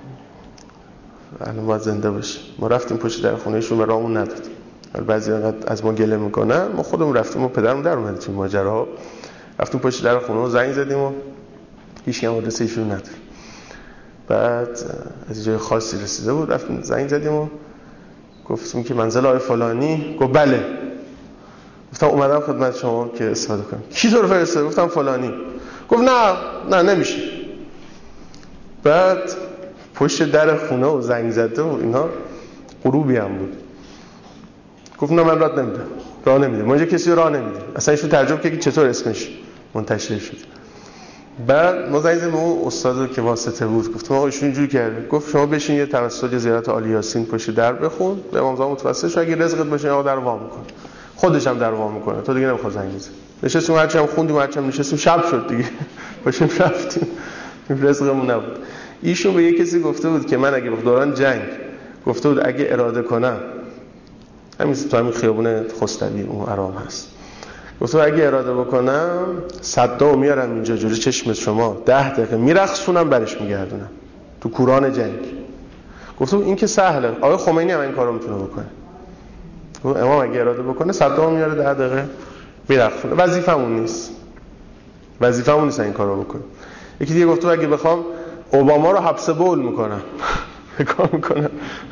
الان باید زنده باشه، ما رفتیم پشت در خونه‌شون و راهمون نداد. بعضی وقت از ما گله میکنن، ما خودمون رفتیم و پدرمون در اومد تو ماجراها، رفتیم پشت در خونه و زنگ زدیم و هیچ کم آدرس ایشون نداره. بعد از جای خاصی رسیده بود، رفتیم زنگ زدیم و گفتیم که منزل آقای فلانی. گفت بله. گفتم اومدم خدمت شما که استفاده کنم. کی تو رو فرستاد؟ گفتم فلانی. گفت نه نمیشه. بعد پشت در خونه و زنگ زده و اینا، غروبی هم بود. گفت نه من راه نمیدم. ما اینجا کسی راه نمیدیم. اصلا ایشون تعجب کرد که چطور اسمش منتشر شد. بعد ما زنگ زدیم اون استاد که واسطه بود، گفتم آقا ایشون اینجوری کرده. گفت شما بشین یه توسل زیارت عالی یاسین پشت در بخون، به امام زمان متوسل شو، اگه رزقت باشه آقا در وا میکنه. خودش هم در وا میکنه، تو دیگه نمیخواد زنگ بزنی. نشستیم هرچی هم خوندیم، هرچی هم نشستیم، شب شد دیگه. باشیم رفتیم. رزقمون نبود. ایشون به یه کسی گفته بود که من اگه دوران جنگ گفته بود اگه اراده کنم، همین تو همین خیابون خستوی اون آرام هست، گفت اگه اراده بکنم صدا میارم اینجا جلوی چشم شما 10 دقیقه میرقصونم برش میگردونم تو کوران جنگ. گفتم این که سهله، آقای خمینی هم این کارو میتونه بکنه. گفت امام اگه اراده بکنه صدا میاره 10 دقیقه میرقصونه. وظیفمون نیست این کارو بکنه. یکی دیگه گفت اگه بخوام اوباما رو حبس بول میکنم. کار میکنم.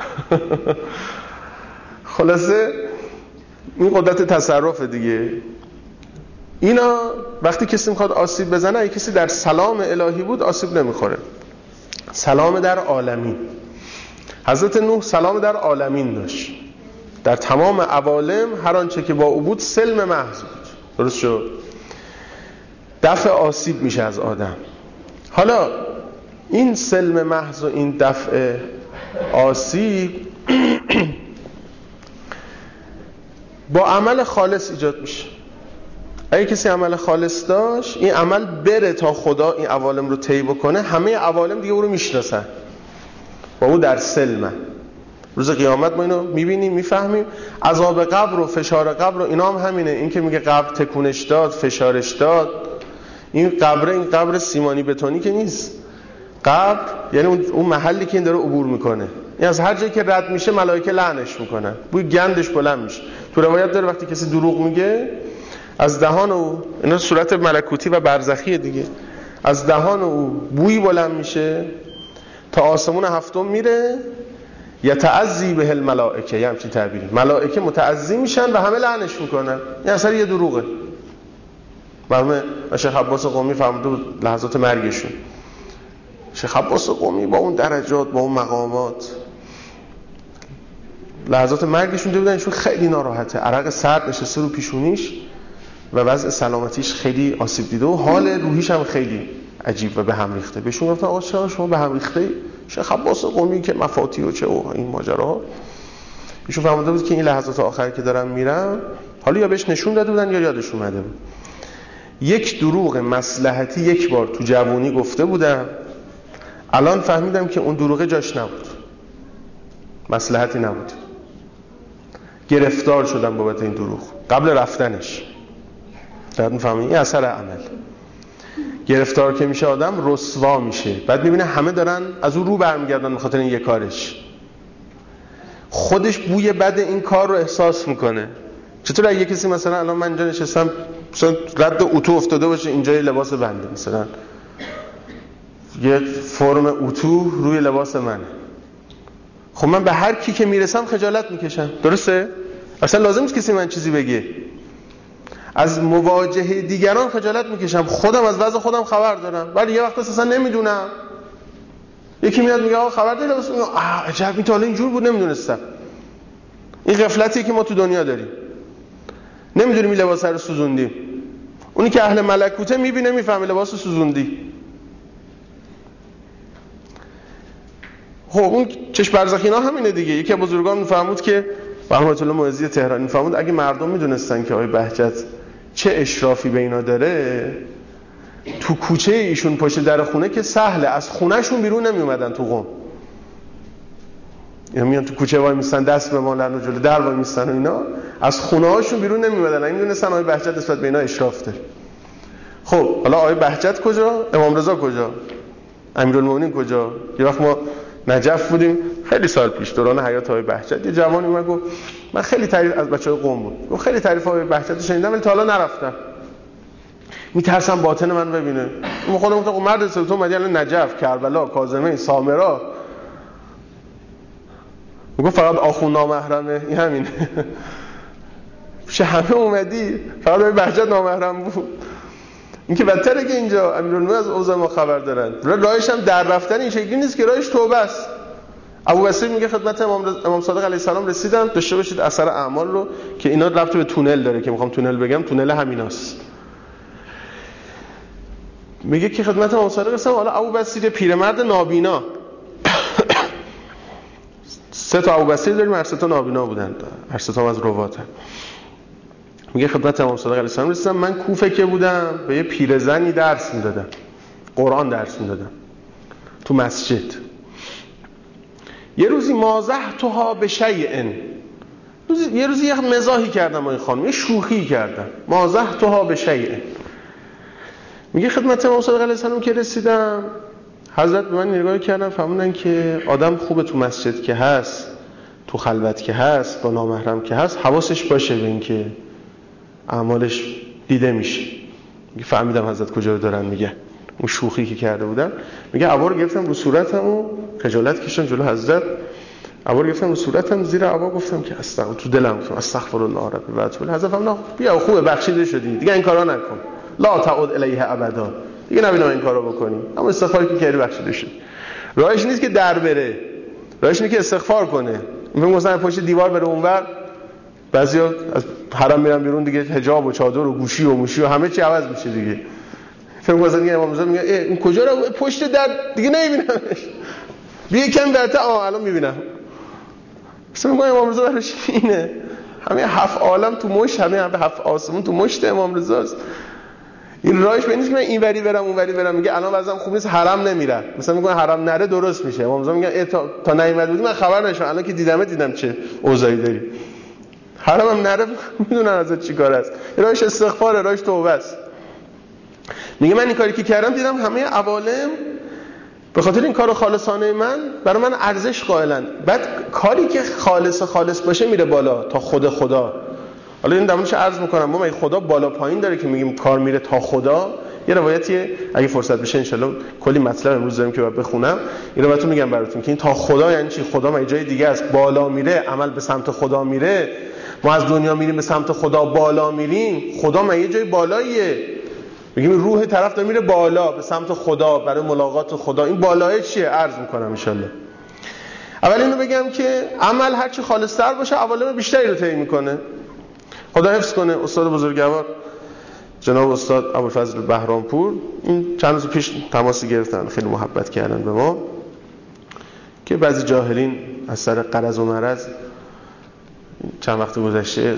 خلاصه این قدرت تصرف دیگه. اینا وقتی کسی میخواد آسیب بزنه، اگه کسی در سلام الهی بود آسیب نمیخوره. سلام در عالمین. حضرت نوح سلام در عالمین داشت. در تمام عوالم هر آنچه که با او بود سلم محض بود. درست شد؟ دفع آسیب میشه از آدم. حالا این سلم محض و این دفع آسیب با عمل خالص ایجاد میشه. اگه کسی عمل خالص داشت، این عمل بره تا خدا این عوالم رو طی بکنه، همه عوالم دیگه او رو میشناسن و او در سلمه. روز قیامت ما اینو میبینیم، میفهمیم. عذاب قبر و فشار قبر و اینا هم همینه. این که میگه قبر تکونش داد، فشارش داد، این قبر سیمانی بتونی که نیست. قبر یعنی اون محلی که این داره عبور میکنه. این از هر جایی که رد میشه ملائکه لعنش میکنن، بوی گندش بلند میشه. تو روایت داره وقتی کسی دروغ میگه، از دهان او، اینا صورت ملکوتی و برزخی دیگه، از دهان او بوی بلند میشه تا آسمون هفتم میره. یتعزی به الملائکه، یه همچین تعبیری، ملائکه متعزی میشن و همه لعنش میکنن. این اصلا یه دروغه. مرحوم شیخ عباس قمی فرموده بود لحظات مرگشون، شیخ عباس قمی با اون درجات، با اون مقامات، لحظات مرگشون دیدن ایشون خیلی ناراحته، عرق سرد نشسته رو پیشونیش و وضع سلامتیش خیلی آسیب دیده و حال روحیش هم خیلی عجیب و به هم ریخته. بهشون گفتن آقا چرا شما به هم ریخته؟ شیخ عباس قمی که مفاتی و چه و این ماجراها. ایشون فهمیده بود که این لحظات آخر که دارم میرم، حالا یا بهش نشون داده بودن یا یادش اومده بود. یک دروغ مصلحتی یک بار تو جوانی گفته بودم، الان فهمیدم که اون دروغه جاش نبود، مصلحتی نبود. گرفتار شدم بابت این دروغ قبل رفتنش. دقیق میفهمی؟ این اثر عمل. گرفتار که میشه آدم رسوا میشه، بعد میبینه همه دارن از اون رو برمیگردن به خاطر این یک کارش. خودش بوی بد این کار رو احساس میکنه. چطور اگه کسی مثلا الان من اینجا نشستم، مثلا رد اتو افتاده باشه اینجا یه لباس بنده، مثلا یه فرم اتو روی لباس منه، خب من به هر کی که میرسم خجالت میکشم. درسته؟ اصلا لازم نیست کسی من چیزی بگه. از مواجهه دیگران خجالت میکشم، خودم از وضع خودم خبر دارم، ولی یه وقت اصلا نمیدونم. یکی میاد میگه آقا خبر داری لباس، میگم عجب این تا حالا اینجور بود نمیدونستم. این غفلتی که ما تو دنیا داریم، نمیدونیم این لباس رو سوزوندیم. اونی که اهل ملکوته میبینه میفهمه لباس رو سوزوندی. خب اون چشم برزخینا همینه دیگه. یکی از بزرگان میفهمود که رحمت الله معزی تهرانی میفهمود اگه مردم میدونستن که آقای بهجت چه اشرافی به اینا داره، تو کوچه ایشون پشت در خونه که سهله، از خونهشون بیرون نمی اومدن تو قم. یعنی میان تو کوچه وای میستن دست به مالن و جلو در وای میستن و اینا، از خونه هاشون بیرون نمی اومدن. این دونستن آقای بهجت نسبت به اینا اشراف داره. خب حالا آقای بهجت کجا؟ امام رضا کجا؟ امیرالمومنین کجا؟ یه وقت ما نجف بودیم خیلی سال پیش دوران حیات آقای بهجت، یه جوانی اومد گفت من خیلی تعریف از بچهای قم بود، گفت خیلی تعریف آقای بهجت رو شنیدم ولی تا حالا نرفتم، میترسم باطن من ببینه. من خودم گفتم مرد سلطان اومدی الان نجف، کربلا، کاظمه، سامرا، میگه فقط آخوند نامحرمه، این همینه. همه اومدی فقط آقای بهجت نامحرم بود. این که بدتره که اینجا امیرالمومنین از اوضاع ما خبر دارن. راهش هم در رفتن این شکلی نیست که راهش توبه است. ابوبصیر میگه خدمت امام صادق علیه السلام رسیدم، داشته باشید اثر اعمال رو که اینا ربط به تونل داره که میخوام تونل بگم، تونل همیناست. میگه که خدمت امام صادق رسیدم، حالا ابوبصیر پیرمرد نابینا، سه تا ابوبصیر داریم، هر سه تا نابینا بودن، هر سه تا از رواتن. میگه خدمت امام صادق علیه السلام رسیدم، من کوفه که بودم به یه پیرزنی درس میدادم، قرآن درس میدادم تو مسجد. یه روزی مازحتها به شیء، یه روزی یه مزاحی کردم با این خانم، یه شوخی کردم، مازحتها به شیء. میگه خدمت امام صادق علیه السلام که رسیدم، حضرت به من نگاه کردن، فهمیدن که آدم خوبه تو مسجد که هست، تو خلوت که هست، با نامحرم که هست، حواسش باشه به این که اعمالش دیده میشه. میگه فهمیدم حضرت کجا رو دارن میگه. اون شوخی که کرده بودم، میگه عبا رو گرفتم رو صورتم و خجالت کشیدم جلو حضرت، عبا رو گرفتم رو صورتم، زیر عبا گفتم که تو دلم گفتم استغفر الله ربی و اتوب الیه. حضرت فرمود بیا خوبه بخشیده شدی دیگه، این کارا نکن، لا تعود الیه ابدا، دیگه نبینم این کارا بکنی، اما استغفاری که کردی بخشیده شد. راهش نیست که در بره، راهش اینه که استغفار کنه. میگم مثلا پشت دیوار بره اونور، بعضیا از حرم میرن بیرون دیگه، حجاب و چادر و گوشی و موشی و همه چی عوض میشه دیگه. فکر می‌کنم دیگه امام رضا میگه این کجا رو پشت در دیگه نمیبینمش، بیا کم درته الان میبینم. مثلا میگم امام رضا براش اینه، همه هفت عالم تو مشت، همه هفت آسمون تو مشت امام رضاست. این راهش به نیست که من اینوری برم اونوری برم. میگه الان وضعم خوب نیست، حرم نمیرم. مثلا میگه حرم نره درست میشه. امام رضا میگه تا نیومد بودی من خبر نشم، الان که دیدم چه اوضاعی داری. حرم هم نره میدونن ازت چیکار است. راهش استغفاره، راهش توبه است. میگه من این کاری که کردم دیدم همه عوالم به خاطر این کار خالصانه من برای من ارزش قائلن. بعد کاری که خالص باشه میره بالا تا خدا. حالا این دمونش عرض میکنم، ما مگه خدا بالا پایین داره که میگیم کار میره تا خدا؟ یه روایتی اگه فرصت بشه انشالله کلی مطلب امروز داریم که باید بخونم، این روایتو میگم براتون که این تا خدا یعنی چی. خدا مگه جای دیگه است؟ بالا میره، عمل به سمت خدا میره. ما از دنیا میریم به سمت خدا، بالا میریم. خدا مگه جای بالاییه؟ میگیم روح طرف داره میره بالا به سمت خدا برای ملاقات خدا. این بالای چیه؟ عرض میکنم انشالله. اول اینو بگم که عمل هرچی خالص‌تر باشه عوالم بیشتری رو طی میکنه. خدا حفظ کنه استاد بزرگوار جناب استاد ابوالفضل بهرامپور این چند روز پیش تماس گرفتن، خیلی محبت کردن به ما که بعضی جاهلین از سر قرض و مرض چند وقت گذشته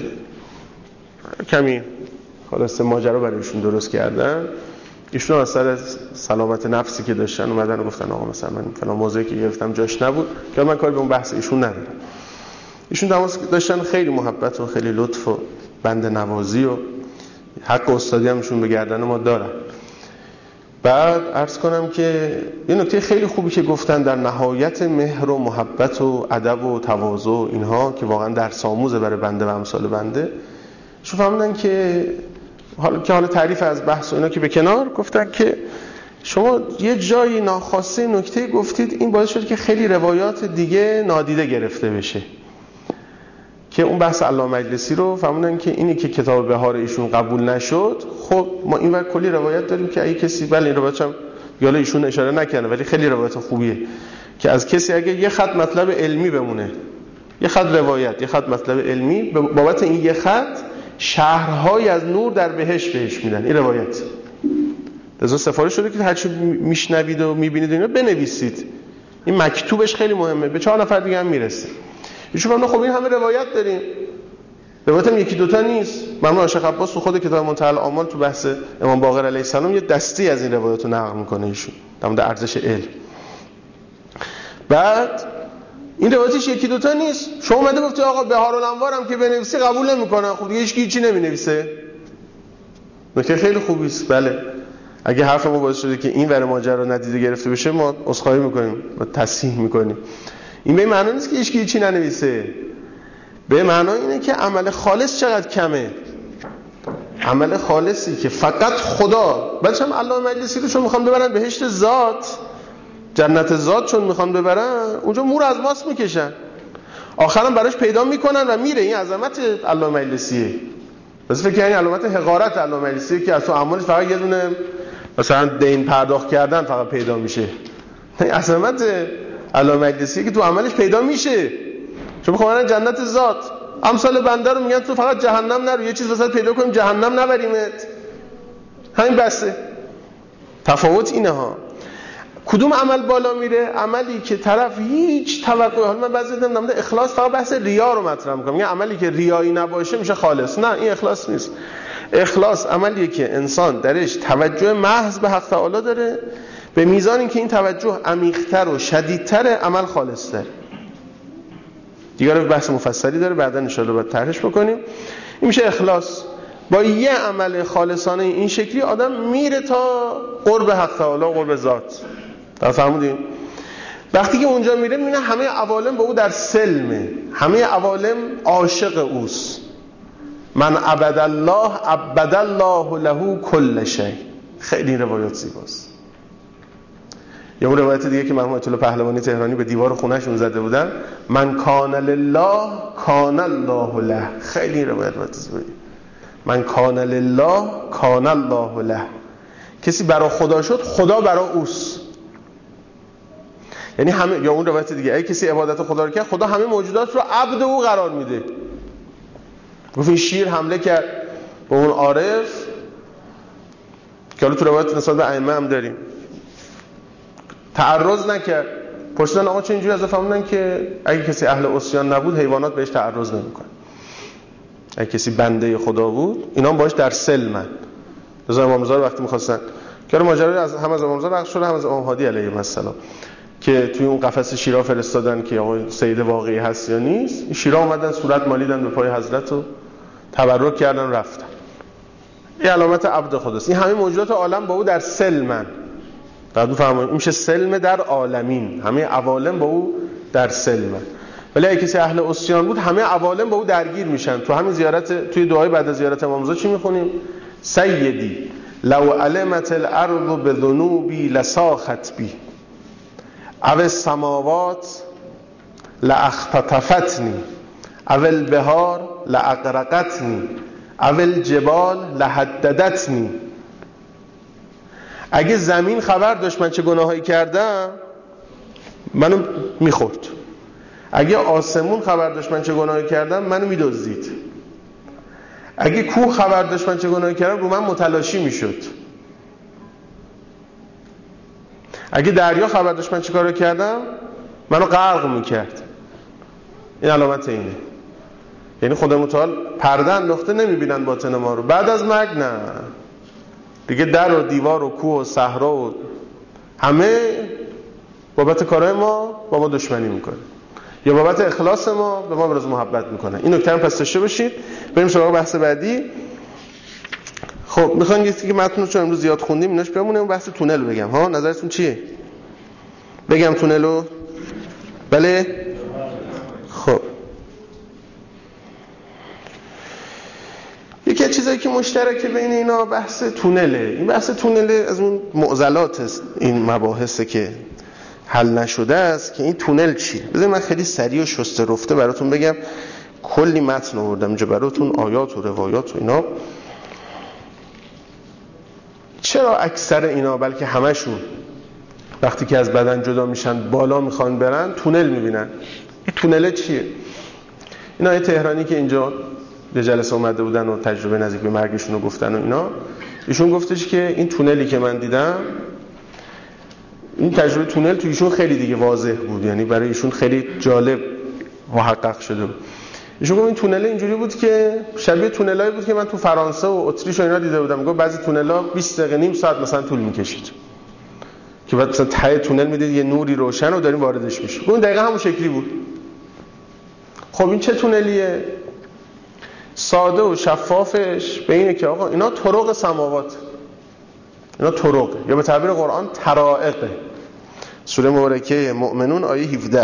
کمی خلاص ماجرا برایشون درست کردن. ایشون از سر سلامت نفسی که داشتن اومدن و گفتن آقا مثلا من فلان موضوعی که گرفتم جاش نبود، که من کاری به اون بحث ایشون ندارم. ایشون تماس داشتن، خیلی محبت و خیلی لطف و بنده نوازی و حق استادی همشون به گردن ما دارن. بعد عرض کنم که یه نکته خیلی خوبی که گفتن در نهایت مهر و محبت و ادب و تواضع اینها که واقعا درس آموزه برای بنده و امثال بنده، شو فهمیدن که حالا تعریف از بحث و اینا که به کنار، گفتن که شما یه جایی ناخواسته نکته گفتید، این باعث شد که خیلی روایات دیگه نادیده گرفته بشه، که اون بحث علامه مجلسی رو فهمیدن که اینی که کتاب بهار ایشون قبول نشد. خب ما اینور کلی روایت داریم که اگه کسی، بله این روایت هم یالا ایشون اشاره نکنه ولی خیلی روایت خوبیه، که از کسی اگه یه خط مطلب علمی بمونه یه خط روایت، یه خط مطلب علمی، به بابت این یه خط شهرهای از نور در بهشت بهش میدن. این روایت لذا سفارش شده که هرچی میشنوید و میبینید اینا بنویسید. این مکتوبش خیلی مهمه، به 4 نفر دیگه هم میرسه. ایشون فرمودن خب این همه روایت داریم، روایت هم یکی دوتا نیست. مرحوم شیخ عباس تو خود کتاب منتهی الاعمال تو بحث امام باقر علیه السلام یه دستی از این روایت رو نقل میکنه ایشون در مورد ارزش علم. بعد این روایتش یکی دوتا نیست. شما اومده گفتی آقا بهارالانوار هم که بنویسی قبول نمیکنن، خب دیگه هیچ چی نمینویسه. نکته خیلی خوبی است. بله اگه حرف ما باعث شده که این ور ماجرا ندیده گرفته بشه ما عذرخواهی میکنیم و تصحیح میکنیم. این به معنی نیست که هیچ چی ننویسه، به معنی اینه که عمل خالص چقدر کمه. عمل خالصی که فقط خدا، بعدش هم علامه مجلسی رو چون میخوان ببرن بهشت ذات، جنت ذات چون میخوان ببرن، اونجا مور از ماست میکشن، آخرام براش پیدا میکنن و میره. این عظمت علامه مجلسیه. بس فکر کنید علامت حقارت علامه مجلسیه که از تو اعمالش فقط یه دونه مثلا دین پرداخت کردن فقط پیدا میشه. این عظمت علامه مجلسیه که تو عملش پیدا میشه. چون میخوان جنت ذات، امثال بنده رو میگن تو فقط جهنم نرو، یه چیز واسه پیدا کنیم جهنم نبریمت، همین بسه. تفاوت اینه ها. کدوم عمل بالا میره؟ عملی که طرف هیچ توقع، حالا من بعضی وقتا نمیدونم اخلاص، فقط بحث ریا رو مطرح میکنم. یعنی عملی که ریایی نباشه میشه خالص. نه این اخلاص نیست. اخلاص عملیه که انسان درش توجه محض به حق تعالی داره، به میزانی که این توجه عمیق‌تر و شدیدتر عمل خالص‌تر. دیگه رو بحث مفصلی داره، بعدا ان شاءالله باید طرحش بکنیم. این میشه اخلاص. با یه عمل خالصانه این شکلی آدم میره تا قرب حق تعالی، قرب ذات. فهمیدین؟ وقتی که اونجا میره میبینه همه عوالم با او در سلمه، همه عوالم عاشق اوست. من عبد الله عبد الله له کل شیء. خیلی روایت زیباست. یه اون روایت دیگه که مرحوم آیت الله پهلوانی تهرانی به دیوار خونه‌شون زده بودن، من کان لله کان الله له. خیلی روایت زیبایی. من کان لله کان الله له. کسی برای خدا شد، خدا برای اوست. یعنی همه، یا اون روایت دیگه، اگه کسی عبادت خدا رو کرد، خدا همه موجودات رو عبد او قرار میده. گفت این شیر حمله کرد به اون عارف که حالا تو روایت نسبت به ائمه هم داریم، تعرض نکرد. پرسیدن آقا چه اینجوری؟ از فهمیدن که اگه کسی اهل عصیان نبود حیوانات بهش تعرض نمیکنن، اگه کسی بنده خدا بود اینا باش در سلمن. رضا امام رضا وقتی می‌خواستن که ماجرا از هم از امام رضا نقل شده، هم از امام هادی علیه السلام، که توی اون قفس شیرا فرستادن که آقا سید واقعی هست یا نیست. این شیرا اومدن صورت مالیدن به پای حضرت و تبرک کردن رفتن. این علامت عبد خداست. این همه موجودات عالم با او در سلمن. بعد فهمید این میشه سلم در عالمین، همه عوالم با او در سلمن. ولی اگه کسی اهل عصیان بود همه عوالم با او درگیر میشن. تو همین زیارت، توی دعای بعد از زیارت امام رضا چی میخونیم؟ سیدی لو علمت الارض بذنوبی لساخت بی او السماوات لاختطفتنی او البحار لاغرقتنی او الجبال لهددتنی. اگه زمین خبر داشت من چه گناهایی کردم منو میخورد، اگه آسمون خبر داشت من چه گناهایی کردم منو میدزدید، اگه کوه خبر داشت من چه گناهایی کردم رو من متلاشی میشد، اگه دریا خبر داشت من چه کارو کردم منو غرق میکرد. این علامت اینه. یعنی خدا متعال پرده انداخته نمیبینن باطن ما رو. بعد از مرگ نه دیگه، در و دیوار و کوه و صحرا و همه بابت کارهای ما با ما دشمنی میکنه، یا بابت اخلاص ما به ما برز محبت میکنه. این نکته هم پس داشته باشید. بریم سراغ بحث بعدی. خب میخوام یه چیزی که متن رو چون امروز زیاد خوندیم ایناش بمونه، اون بحث تونل بگم. ها نظرتون چیه؟ بگم تونلو؟ بله. خب یکی از چیزایی که مشترکه بین اینا بحث تونله. این بحث تونله از اون معضلات است، این مباحثه که حل نشده است که این تونل چیه. بذارید من خیلی سریع و شسته رفته براتون بگم. کلی متن آوردم اینجا براتون، آیات و روایات و اینا. چرا اکثر اینا بلکه همشون وقتی که از بدن جدا میشن بالا میخوان برن تونل میبینن؟ این تونل چیه؟ اینا تهرانی که اینجا به جلسه اومده بودن و تجربه نزدیک به مرگشون رو گفتن و اینا، ایشون گفتش که این تونلی که من دیدم، این تجربه تونل تو ایشون خیلی دیگه واضح بود، یعنی برای ایشون خیلی جالب محقق شده بود. ایشون گفت این تونل اینجوری بود که شبیه تونلایی بود که من تو فرانسه و اتریش و اینا دیده بودم. میگه بعضی تونل‌ها 20 دقیقه نیم ساعت مثلا طول می‌کشید که بعد مثلا ته تونل میدید یه نوری روشن و داریم واردش میشه. اون دقیقه همون شکلی بود. خب این چه تونلیه؟ ساده و شفافش به اینه که آقا اینا طرق سماوات، اینا طرق، یا به تعبیر قرآن طرائقه. سوره مبارکه مؤمنون آیه 17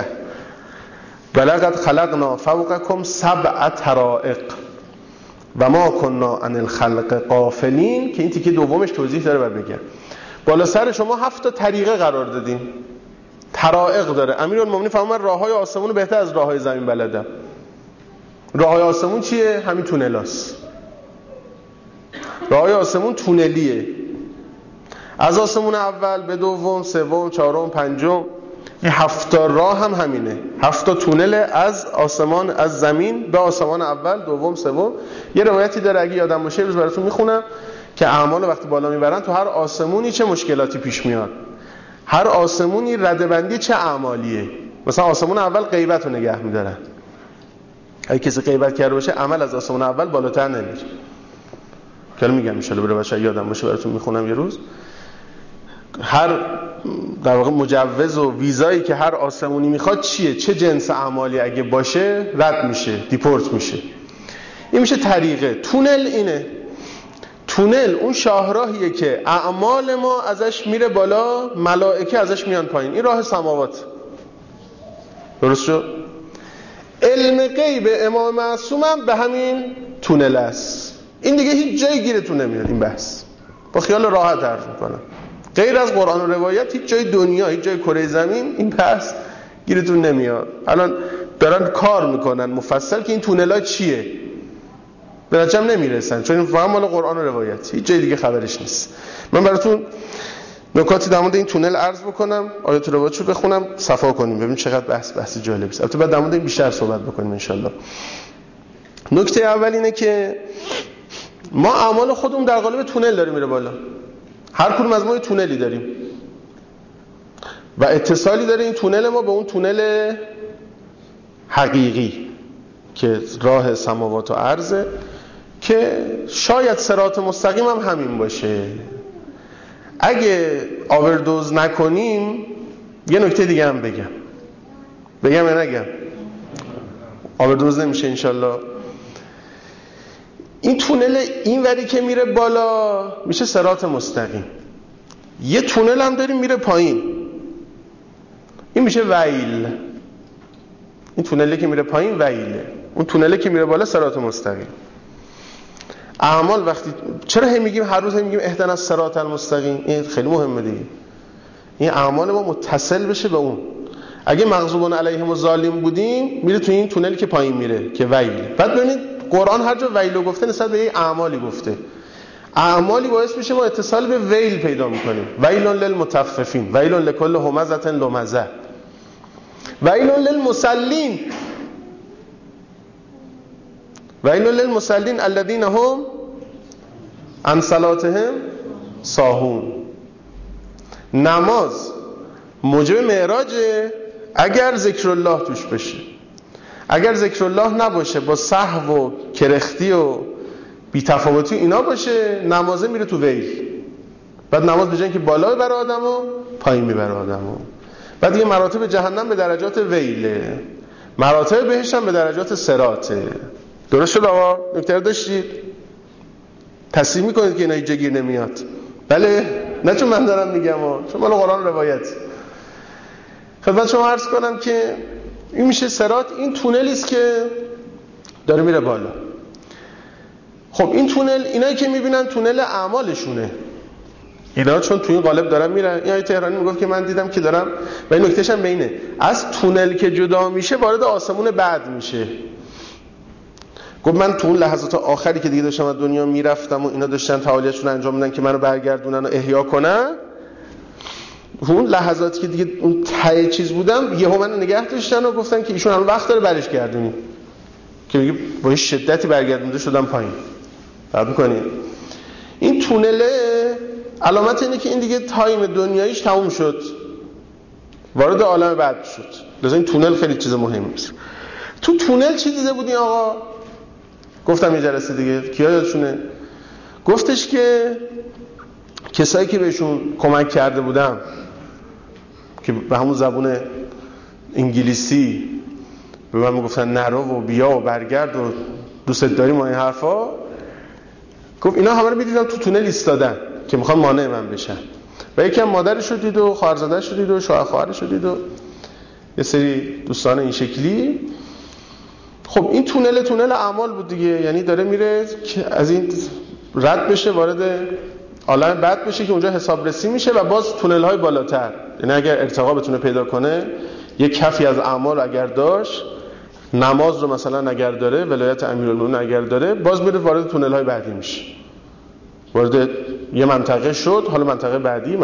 ولقد خلقنا فوقکم 7 طرائق و ما کنا عن الخلق غافلین، که این تیکه دومش توضیح داره بعد بگم. بالا سر شما 7 طریقه قرار دادیم. طرائق داره. امیرالمومنین فرمود راههای آسمون بهتر از راههای زمین بلدم. راههای آسمون چیه؟ همین تونلاست. راههای آسمون تونلیه. از آسمون اول به دوم، سوم، چهارم، پنجم، این 7 راه هم همینه. 7 تونل از آسمان، از زمین به آسمان اول، دوم، سوم. یه روایتی داره اگه یادم باشه روز براتون میخونم که اعمال وقتی بالا میبرن تو هر آسمونی چه مشکلاتی پیش میاد. هر آسمونی ردبندی چه اعمالیه. مثلا آسمون اول غیبت رو نگه میدارن. اگه کسی غیبت کرده باشه عمل از آسمون اول بالاتر نمیره. که میگم ان شاء الله بره بچا یادم باشه براتون میخونم یه روز. هر در واقع مجوز و ویزایی که هر آسمونی میخواد چیه، چه جنس اعمالی اگه باشه رد میشه، دیپورت میشه. این میشه طریقه. تونل اینه. تونل اون شاهراهیه که اعمال ما ازش میره بالا، ملائکه ازش میان پایین. این راه سماوات. درست شد؟ علم غیب امام معصوم هم به همین تونل است. این دیگه هیچ جایی گیرتون نمیاد این بحث. با خیال راحت حرف میکنم. غیر از قرآن و روایت هیچ جای دنیا، هیچ جای کره زمین این بحث گیرتون نمیاد. الان دارن کار میکنن مفصل که این تونل‌ها چیه. به نتیجه نمیرسن چون این فهم مال قرآن و روایت، هیچ جای دیگه خبرش نیست. من براتون نکاتی در مورد این تونل عرض بکنم، آیات روایتشو بخونم، صفا کنیم ببینیم چقدر بحث جالبی است. البته بعد در مورد این بیشتر صحبت بکنیم ان شاء الله. نکته اول اینه که ما اعمال خودمون در قالب تونل داره میره بالا. هر کدوم از ما یه تونلی داریم و اتصالی داره این تونل ما به اون تونل حقیقی که راه سماوات و ارضه، که شاید صراط مستقیم هم همین باشه. اگه آوردوز نکنیم، یه نکته دیگه هم بگم یا نگم؟ آوردوز نمیشه انشالله. این تونل این وری که میره بالا میشه صراط مستقیم. یه تونل هم داریم میره پایین، این میشه ویل. این تونلی که میره پایین ویله، اون تونلی که میره بالا صراط مستقیم. اعمال وقتی چرا میگیم هر روز میگیم اهدنا الصراط المستقیم؟ این خیلی مهمه دیگه. این اعمال ما متصل بشه به اون. اگه مغضوبون علیهم الضالین بودیم میره تو این تونلی که پایین میره که ویل. بعد ببینید قرآن هر جا ویلو گفته نسبت به یه اعمالی گفته. اعمالی باعث میشه ما اتصال به ویل پیدا میکنیم. ویل للمطففین، ویل لکل همزه لمزه، ویل للمصلین، ویل للمصلین الذین هم عن صلاتهم ساهون. نماز موجب معراجه اگر ذکر الله توش بشه. اگر ذکر الله نباشه، با سهو و کرختی و بی‌تفاوتی اینا باشه، نمازه میره تو ویل. بعد نماز به جای اینکه بالا ببره آدمو، پایین میبره آدمو. بعد دیگه مراتب جهنم به درجات ویله، مراتب بهشت هم به درجات صراطه. درست شد آقا؟ نکته رو داشتید؟ تصحیح میکنید که اینا هیچ جا گیر نمیاد؟ بله؟ نه چون من دارم میگم چون مال قرآن روایت. خدمت شما عرض کنم که این میشه صراط. این تونلی است که داره میره بالا. خب این تونل، اینایی که میبینن تونل اعمالشونه، اینا چون تو این قالب دارن میرن. این آیه تهرانی میگفت که من دیدم که دارم، و این نکتهش هم بینه، از تونل که جدا میشه وارد آسمون بعد میشه. گفت من تو اون لحظات آخری که دیگه داشتم از دنیا میرفتم و اینا داشتن فعالیتشون انجام میدن که منو برگردونن و احیا کنن، اون لحظاتی که دیگه اون ته چیز بودم، یهو منو نگه داشتن و گفتن که ایشون الان وقت داره برش گردونی. که میگه با شدتی برگردونده شدم پایین. فرض می‌کنید این تونله علامت اینه که این دیگه تایم دنیاییش تموم شد، وارد عالم بعد شد. لذا این تونل خیلی چیز مهمی است. تو تونل چی دیده بودین آقا؟ گفتم یه جلسه دیگه، کیا یادشونه؟ گفتش که کسایی که بهشون کمک کرده بودم که به همون زبون انگلیسی به من میگفتن نرو و بیا و برگرد و دوست داریم و این حرفا، گفت اینا همه رو می‌دیدم تو تونل ایستادن که میخوان مانع من بشن. و یکی هم مادرش رو دید و خواهرزاده‌اش رو دید و شوهر خواهرش رو دید و یه سری دوستان این شکلی. خب این تونل اعمال بود دیگه، یعنی داره میره که از این رد بشه وارد عالم بعد بشه که اونجا حسابرسی میشه و باز تونل‌های بالاتر، یعنی اگر ارتقا بتونه پیدا کنه، یک کفی از اعمال اگر داشت، نماز رو مثلا اگر داره، ولایت امیرالمومنین اگر داره، باز میره وارد تونل‌های بعدی میشه، وارد یه منطقه شد، حالا منطقه بعدی.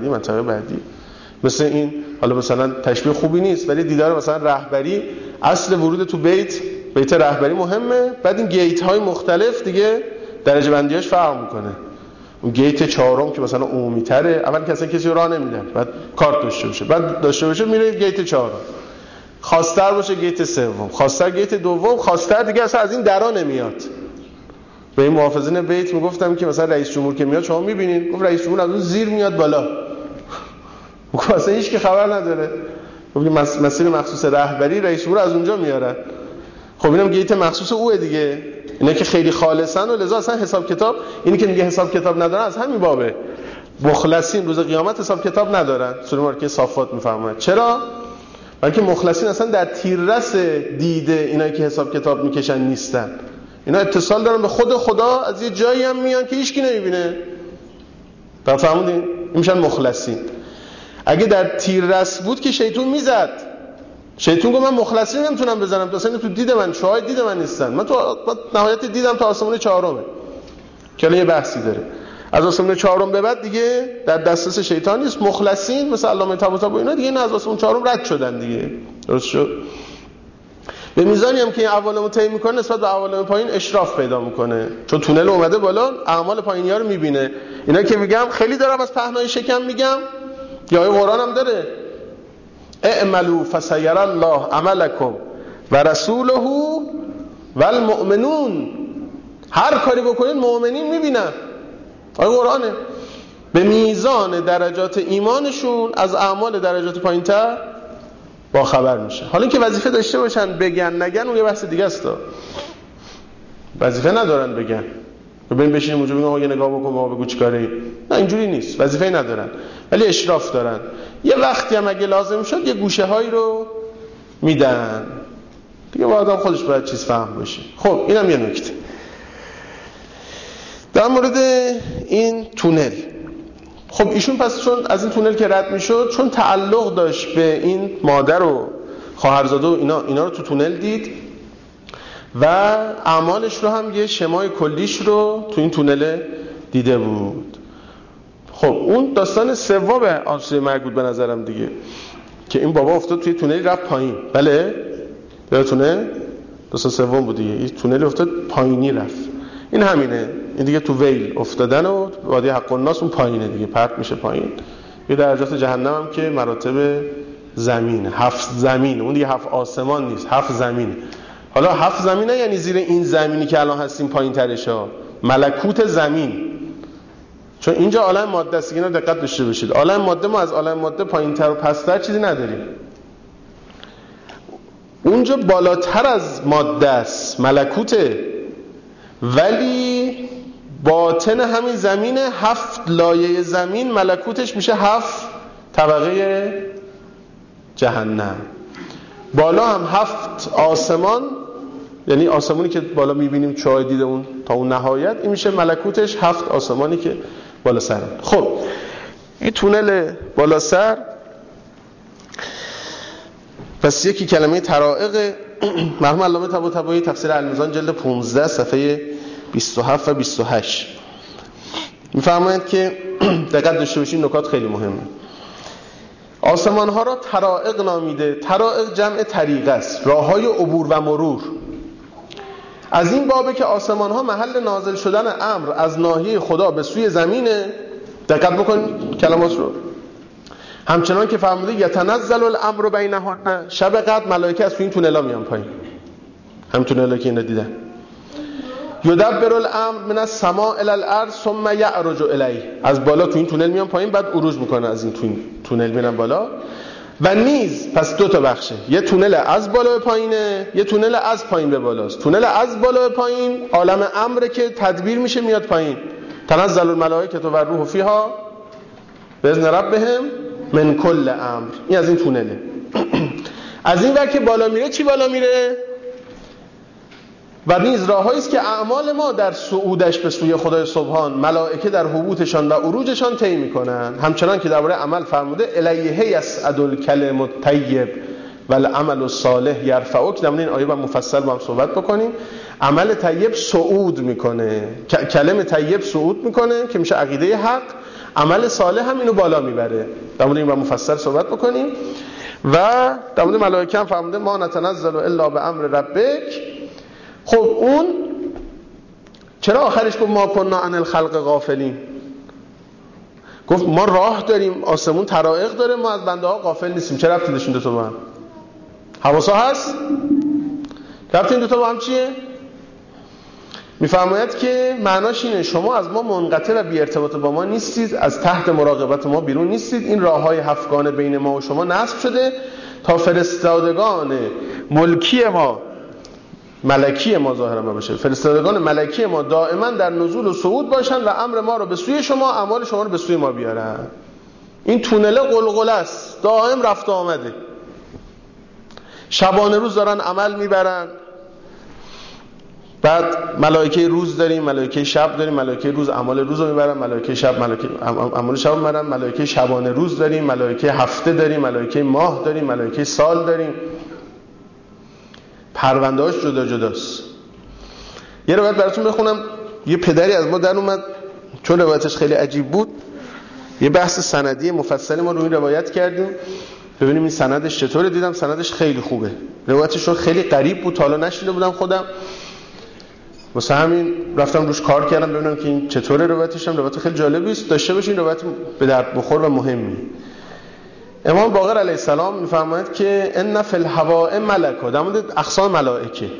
مثل این، حالا مثلا تشبیه خوبی نیست ولی دیدار مثلا رهبری، اصل ورود تو بیت رهبری مهمه، بعد این گیت های مختلف دیگه درجه بندیاش فرق میکنه. اون گیت 4 که مثلا عمومی تره، اول کسی راه نمیدن، بعد کارت داشته باشه میره گیت 4، خواستر باشه گیت 3، خواستر گیت 2، خواستر دیگه اصلا از این درا نمیاد. به این محافظین بیت میگفتم که مثلا رئیس جمهور که میاد شما میبینید، گفت رئیس جمهور از اون زیر میاد بالا، گفت اصلا هیچ که خبر نداره. گفت مسیر مخصوص رهبری رئیس جمهور از اونجا میارن. خب اینم گیت مخصوص اوه دیگه، اینا که خیلی خالصن و لذا اصلا حساب کتاب، اینی که میگه حساب کتاب ندارن از همین بابه. مخلصین روز قیامت حساب کتاب ندارن. سوره مبارکه صافات میفرماید چرا؟ بلکه مخلصین اصلا در تیررس دیده اینایی که حساب کتاب میکشن نیستن. اینا اتصال دارن به خود خدا، از یه جایی هم میان که هیچ کی نمیبینه. فهمیدین؟ این میشن مخلصین. اگه در تیررس بود که شیطان میزد. شیطان گفت من مخلصین نمیتونم بزنم، اصلا تو دید من، شاهد دید من نیستن. من تو نهایت دیدم تا آسمون 4، که یه بحثی داره. از آسمون 4 به بعد دیگه در دسترس شیطان نیست. مخلصین مثل علامه طباطبایی و اینا دیگه نه، از آسمون 4 رد شدن دیگه. درست شد؟ به میزانی هم که این عوالمو طی میکنه نسبت به عوالم پایین اشراف پیدا میکنه، چون تونل اومده بالا، اعمال پایینی‌ها رو میبینه. اینا که میگم خیلی دارم از پهنای شکم میگم، یا این قرآن هم داره اعملوا فسیر الله عملکم و رسوله و المؤمنون. هر کاری بکنید مؤمنین میبینن. این قرآنه. به میزان درجات ایمانشون از اعمال درجات پایینتر با خبر میشه. حالا اینکه وظیفه داشته باشن بگن نگن اون یه بحث دیگه است. وظیفه ندارن بگن. ببین بشینیم اونجا بگیم آقا یه نگاه بکن ما بگو چیکاره. نه اینجوری نیست. وظیفه ندارن. ولی اشراف دارن. یه وقتی هم اگه لازم شد یه گوشه هایی رو میدن. دیگه آدم خودش باید چیز فهم باشه. خب اینم یه نکته. در مورد این تونل. خب ایشون پس چون از این تونل که رد میشد، چون تعلق داشت به این مادر و خواهرزاده و اینا رو تو تونل دید و اعمالش رو هم یه شمای کلیش رو تو این تونل دیده بود. خب اون داستان سوم آسوره مرگ بود به نظرم دیگه، که این بابا افتاد توی تونلی رفت پایین. بله یادتونه داستان سوم بود دیگه، این تونل افتاد پایینی رفت. این همینه، این دیگه تو ویل افتادن و وادی حق الناس اون پایینه دیگه، پرت میشه پایین. یه درجات جهنم هم که مراتب زمینه، 7 زمینه، اون دیگه 7 آسمان نیست، 7 زمینه. حالا 7 زمینه یعنی زیر این زمینی که الان هستیم پایین ترش ها، ملکوت زمین. چون اینجا عالم ماده است، اینا دقت داشته باشید. عالم ماده، ما از عالم ماده پایینتر و پستر چیزی نداریم. اونجا بالاتر از ماده است، ملکوته. ولی باطن همین زمینه، 7 لایه زمین ملکوتش میشه 7 طبقه جهنم. بالا هم 7 آسمان، یعنی آسمانی که بالا میبینیم چای دیده اون تا اون نهایت، این میشه ملکوتش 7 آسمانی که بالا سر. خب این تونل بالا سر پس یکی کلمه طرائق مرحوم علامه طباطبایی تفسیر المیزان جلد 15 صفحه 27 و 28 میفرمایند که دقت داشته باشین، نکات خیلی مهمه. آسمان ها را طرائق نامیده. طرائق جمع طریق است، راههای عبور و مرور. از این بابه که آسمان ها محل نازل شدن امر از ناحیه خدا به سوی زمینه. دقت بکن کلمات رو. همچنان که فرموده یتنزل الامر بینهن، شب قدر ملائکه از تو این تونلا میان پایین، هم تونلا که اینا دیدن. یدبر الامر من السماء الی الارض ثم یعرج الیه، از بالا تو این تونل میان پایین، بعد عروج میکنه از این تونل میرن بالا. و نیز پس دو تا بخشه، یه تونل از بالا به پایینه، یه تونل از پایین به بالاست. تونل از بالا به پایین عالم امره که تدبیر میشه میاد پایین. تنزل الملائکه و الروح فیها باذن ربهم من کل امر. این از این تونله. از این ور که بالا میره چی بالا میره؟ و نیز راهایی است که اعمال ما در صعودش به سوی خدای سبحان ملائکه در هبوطشان و عروجشان طی میکنن. همچنان که درباره عمل فرموده الیه یصعد الکلم الطیب والعمل الصالح یرفعه، که در این آیه با مفصل با هم صحبت بکنیم. عمل طیب صعود میکنه، کلم طیب صعود میکنه که میشه عقیده حق، عمل صالح هم اینو بالا میبره. در مورد این با مفصل صحبت بکنیم. و در مورد ملائکه هم فرموده ما نتنزل الا بامر ربک. خب اون چرا آخرش گفت ما کنا عن الخلق غافلین؟ گفت ما راه داریم، آسمون طرائق داره، ما از بنده ها غافل نیستیم. چه ربطی داشتین دوتا با هم؟ حواسا هست؟ ربط این دوتا با هم چیه؟ میفرماید که معناش اینه شما از ما منقطع و بی ارتباط با ما نیستید، از تحت مراقبت ما بیرون نیستید. این راههای هفتگانه بین ما و شما نصب شده تا فرستادگان ملکی ما، ملکی ما ظاهرا باشه، فرستادگان ملکی ما دائما در نزول و صعود باشن و امر ما رو به سوی شما، اعمال شما رو به سوی ما بیارن. این تونله قلقله است، دائم رفت و آمده. شبانه روز دارن عمل میبرن. بعد ملائکه روز داریم، ملائکه شب داریم. ملائکه روز اعمال روز رو میبرن، ملائکه شب اعمال شب میبرن. ملائکه شبانه روز داریم، ملائکه هفته داریم، ملائکه ماه داریم، ملائکه سال داریم. پرونده‌اش جدا جداست. یه روایت براتون بخونم. یه پدری از ما در اومد، چون روایتش خیلی عجیب بود، یه بحث سندی مفصلی ما رو این روایت کردیم ببینیم این سندش چطوره. دیدم سندش خیلی خوبه. روایتش رو خیلی غریب بود، تا حالا نشیده بودم خودم، واسه همین رفتم روش کار کردم ببینم که این چطوره. روایتش هم روایت خیلی جالبی است، داشته باشین روایت به درد بخور و مهمی. امام باقر علیه السلام میفرماید که ان فی الهواء ملکا، در مورد اقسام ملائکه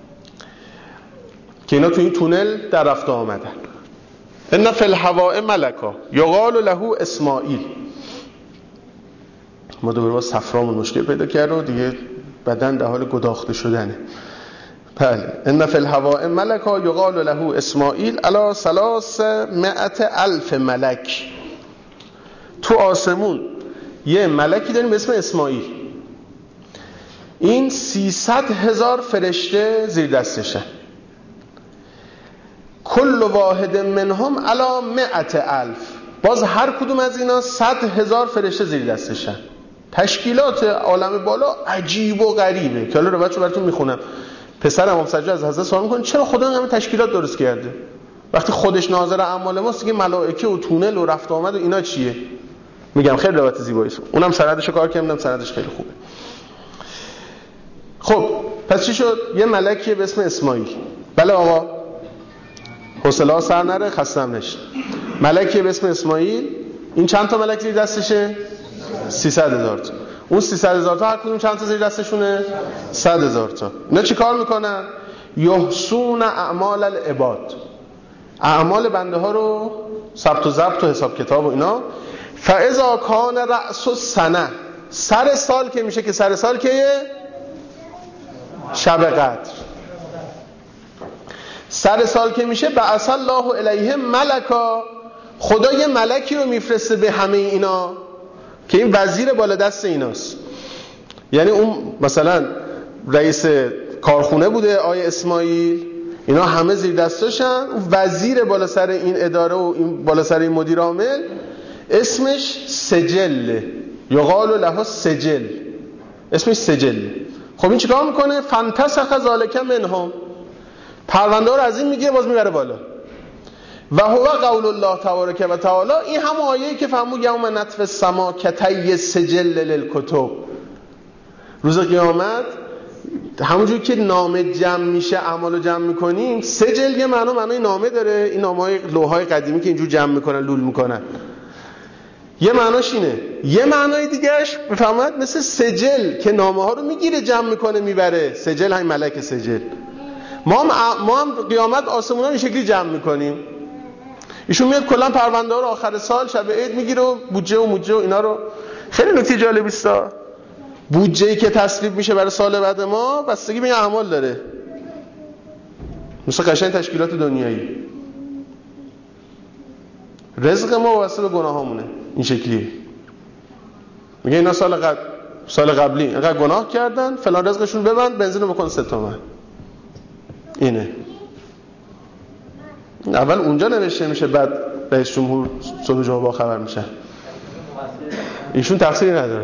که اینا تو این تونل در رفت آمدن. ان فی الهواء ملکا یقال له اسماعیل. ما دوباره با صفرامون مشکل پیدا کرد و دیگه بدن در حال گداخته شدنه. بله. ان فی الهواء ملکا یقال له اسماعیل علی 300,000 ملک. تو آسمون یه ملکی داریم به اسم اسماعیل. این 300,000 فرشته زیر دستشن. کل واحد منهم علی 100,000. باز هر کدوم از اینا 100,000 فرشته زیر دستشن. تشکیلات عالم بالا عجیب و غریبه که حالا رو بچه براتون میخونم. پسر امام سجاد از حضرت سوال میکنه چرا خدا همه تشکیلات درست کرده وقتی خودش ناظر اعمال ماست؟ دیگه ملائکه و تونل و رفت و آمد و اینا چیه؟ میگم خیلی روایت زیبایی است. اونم سندشو کار کردم، سندش خیلی خوبه. خب پس چی شد؟ یه ملکی به اسم اسماعیل. بله آقا، حوصله ها سر نره، خستم نشه. ملکی به اسم اسماعیل. این چند تا ملک زیر دستشه؟ 300,000 تا. اون 300,000 تا هر کدوم چند تا زیر دستشونه؟ 100,000 تا. اینا چی کار میکنن؟ یحصون اعمال العباد، اعمال بنده ها رو ثبت و ضبط و حساب کتاب و اینا. فاذا کان رأس السنه، سر سال که میشه، که سر سال که شب قدر، سر سال که میشه، بعث الله الیه ملکا، خدا یه ملکی رو میفرسته به همه اینا که این وزیر بالا دست ایناست. یعنی اون مثلا رئیس کارخونه بوده آیه اسماعیل، اینا همه زیر دستاشن. اون وزیر بالا سر این اداره و این بالا سر این مدیر عامل اسمش سجل، یقال له سجل، اسمش سجل. خب این چیکار میکنه؟ فانتسخ ذالک منهم، پرونده رو از این میگیره باز میبره بالا. و هو قول الله تبارک و تعالی، این هم آیه‌ای که فرمود یوم نطوی السما کطی سجل للکتب، روز قیامت همونجور که نامه جمع میشه اعمالو جمع میکنیم، سجل یه معنای نامه داره، این نامه‌های لوح‌های قدیمی که اینجور جمع میکنن لول میکنن، یه معناش اینه. یه معنای دیگهش بفهمید مثل سجل که نامه ها رو میگیره جمع میکنه میبره، سجل همین ملک سجل. ما هم قیامت آسمونا این شکلی جمع میکنیم. ایشون میاد کلا پرونده ها رو آخر سال شب عید میگیره و بودجه و موجه و اینا رو. خیلی نکته جالبی است. بودجه‌ای که تصویب میشه برای سال بعد ما بستگی به این اعمال داره. مثل قشنگ تشکیلات دنیایی. رزق ما واسه به گناهامونه این شکلیه. میگه اینا سال قبلی اینقدر گناه کردن، فلان رزقشون ببند، بنزین رو بکن 3 تومن. اینه. اول اونجا نوشته میشه، بعد رئیس جمهور صبح جمعه با خبر میشه. ایشون تقصیری نداره.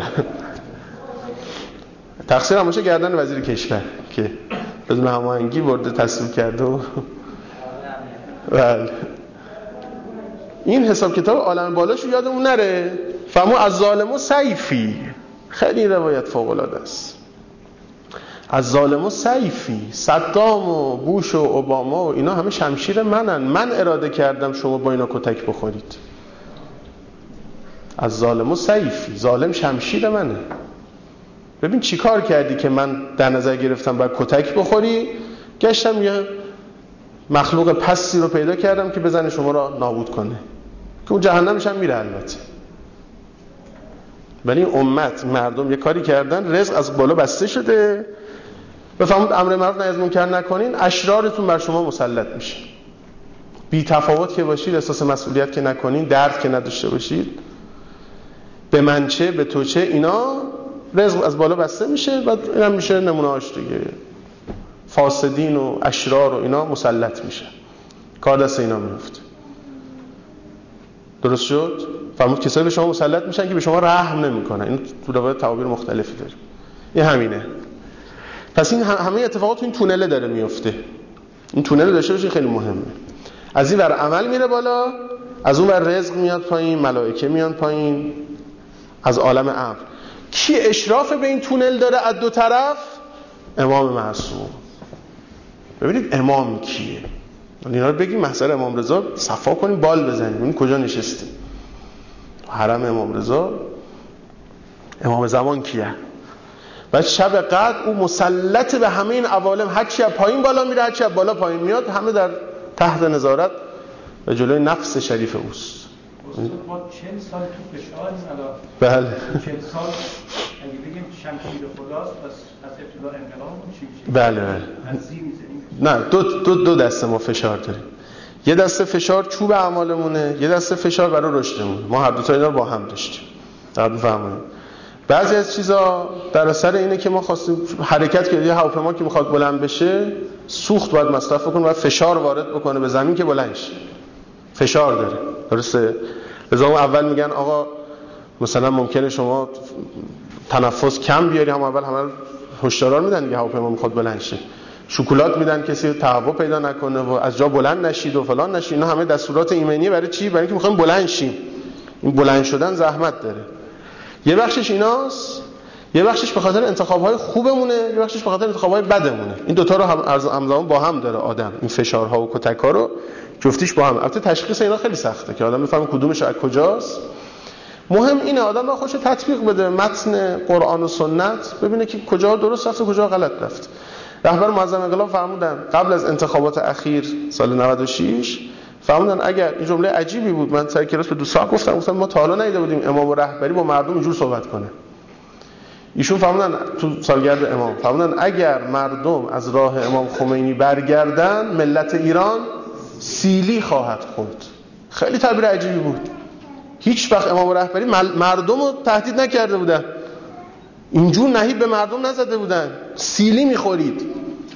تقصیر هم باشه گردن وزیر کشور که بدون هماهنگی برده تصویب کرده و بله. این حساب کتاب عالم بالاشو یادمون نره. فهمو از ظالم و سیفی، خیلی روایت فوق العاده است. از ظالم و سیفی، صدام و بوش و اوباما و اینا همه شمشیر منن، من اراده کردم شما با اینا کتک بخورید. از ظالم و سیفی، ظالم شمشیر منه. ببین چی کار کردی که من در نظر گرفتم باید کتک بخوری، گشتم یه مخلوق پستی رو پیدا کردم که بزنه شما را نابود کنه، که اون جهنمش هم میره البته. ولی امت مردم یه کاری کردن، رزق از بالا بسته شده، بفهمید امر معروف نهی از منکر نکنین، اشرارتون بر شما مسلط میشه. بی تفاوت که باشید، احساس مسئولیت که نکنین، درد که نداشته باشید، به من چه به تو چه، اینا رزق از بالا بسته میشه. بعد اینم میشه نمونه‌اش دیگه، فاسدین و اشرار و اینا مسلط میشه، کار دست اینا میفته. درست شد؟ فرمود کسایی به شما مسلط میشن که به شما رحم نمیکنن. این تو روایت تعابیر مختلفی داره. این همینه. پس این همه اتفاقات تو این تونله داره میفته. این تونل داشته باشین، خیلی مهمه. از این ور عمل میره بالا، از اون ور رزق میاد پایین، ملائکه میان پایین، از عالم امر. کی اشراف به این تونل داره از دو طرف؟ امام معصوم. ببینید امام کیه؟ اینا رو بگیم محضر امام رضا صفا کنیم، بال بزنیم ببینید کجا نشسته. حرم امام رضا امام زمان کیه؟ بعد شب قدر او مسلط به همه این عوالم، هر چی از پایین بالا میره، هر چی از بالا پایین میاد، همه در تحت نظارت و جلوی نفس شریف اوست. ما 40 سال تو فشاریم الان. بله 40 سال اگه بگیم شمشیر خداست، پس از ابتدا انقلاب چی میشه؟ بله بله. از زیر میزنیم. نه دو دسته ما فشار داریم. یه دسته فشار چوب اعمالمونه، یه دسته فشار برای رشدمون. ما هر دو تا اینا رو با هم داشتیم. دقیق بفهمید. بعضی از چیزا در اثر اینه که ما خواستیم حرکت کنیم، یه هواپیما که میخواد بلند بشه، سوخت باید مصرف کنه، باید فشار وارد بکنه به زمین که بلند شه. فشار داره. درسته؟ لذا اول میگن آقا مثلا ممکنه شما تنفس کم بیاری، هم اول همه هشدار میدن دیگه، هواپیما میخواد بلند شه. شکلات میدن کسی تهوع پیدا نکنه و از جا بلند نشید و فلان نشید. اینا همه دستورات ایمنیه. برای چی؟ برای اینکه میخوایم بلند شیم. این بلند شدن زحمت داره. یه بخشش ایناست، یه بخشش به خاطر انتخاب‌های خوبمونه، یه بخشش به خاطر انتخاب‌های بدمونه. این دوتا رو همزمان با هم داره آدم، این فشارها و کتک‌ها رو جفتیش با هم. البته تشخیص اینا خیلی سخته که آدم بفهمه کدومش از کجاست. مهم اینه آدم با خودش تطبیق بده متن قرآن و سنت، ببینه که کجا درست رفت و کجا غلط رفت. رهبر معظم انقلاب فرمودن قبل از انتخابات اخیر سال 96 فرمودن، اگر این جمله عجیبی بود، من سر کلاس به دوستان گفتم ما تا حالا ندیده بودیم امام و رهبری با مردم اینجور صحبت کنه. ایشون فرمودن تو سالگرد امام، فرمودن اگر مردم از راه امام خمینی برگردن، ملت ایران سیلی خواهد خورد. خیلی تعبیر عجیبی بود. هیچ وقت امام و رهبری مردم رو تهدید نکرده بودن، اینجور نهیب به مردم نزده بودن، سیلی میخورید.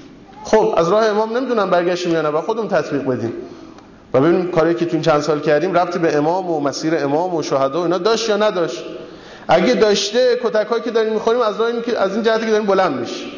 خب از راه امام نمیدونم برگشتیم یا نه، با خودمون تطبیق بدیم و ببینیم کاری که تو این چند سال کردیم ربطی به امام و مسیر امام و شهدا و اینا داشت یا نداشت. اگه داشته، کتکایی که داریم میخوریم از راه که از این جهتی که داریم بلند میشیم.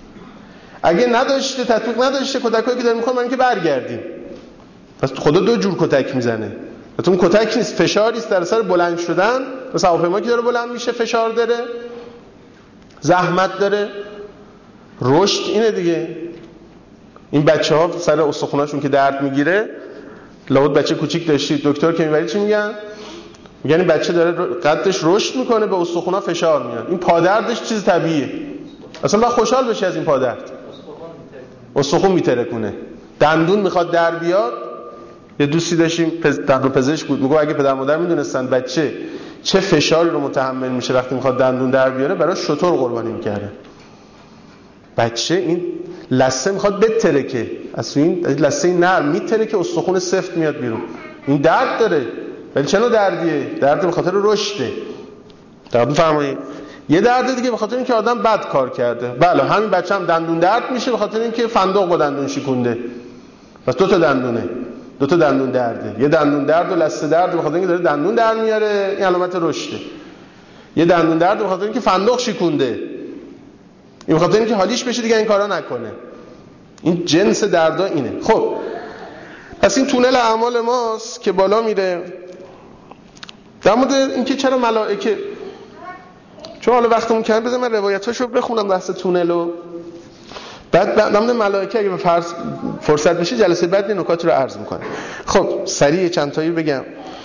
اگه نداشته، تطبیق نداشته، کتکایی که داریم میخوریم برای اینکه برگردیم. پس خدا دو جور کتک میزنه. اون کتک نیست، فشاری است در اثر بلند شدن. مثلا هواپیما که داره بلند میشه فشار داره، زحمت داره. رشد اینه دیگه. این بچه‌ها سر استخوناشون که درد میگیره، لابد بچه کوچیک داشتید، دکتر که میبرید چی میگن؟ میگن این بچه داره قدش رشد میکنه، به استخونا فشار میاد. این پادردش چیز طبیعیه، اصلا باید خوشحال بشی از این پادرد. استخون میترکونه، دندون میخواد در بیاد. یه دوستی داشتیم دندون پزشک بود، میگه اگه پدر مادر میدونستن بچه چه فشاری رو متحمل میشه وقتی میخواد دندون در بیاره، برای شتر قربانی میکرده. بچه این لثه میخواد بترکه، اصلا این لثه نرم میترکه، استخون سفت میاد بیرون. این درد داره، ولی چه نوع دردیه؟ درد به خاطر رشده. درد میفرمایید. یه درد دیگه به خاطر اینکه آدم بد کار کرده. بله همین بچه هم دندون درد میشه به خاطر اینکه فندق با دندون شکونده. پس دو تا دندونه، دو تا دندون درده. یه دندون درد و لثه درد به خاطر اینکه داره دندون در میاره، این علامت رشده. یه دندون درد به خاطر اینکه فندق شکونده، این خاطر اینکه حالیش بشه دیگه این کارا نکنه. این جنس دردا اینه. خب پس این تونل اعمال ماست که بالا میره. در مورد اینکه چرا ملائکه، چون حالا وقتمون کم، بذار من روایتاشو بخونم بحث تونلو، بعد در مورد ملائکه اگه فرصت بشه جلسه بعد این نکات رو عرض میکنم. خب سریع چند تایی بگم.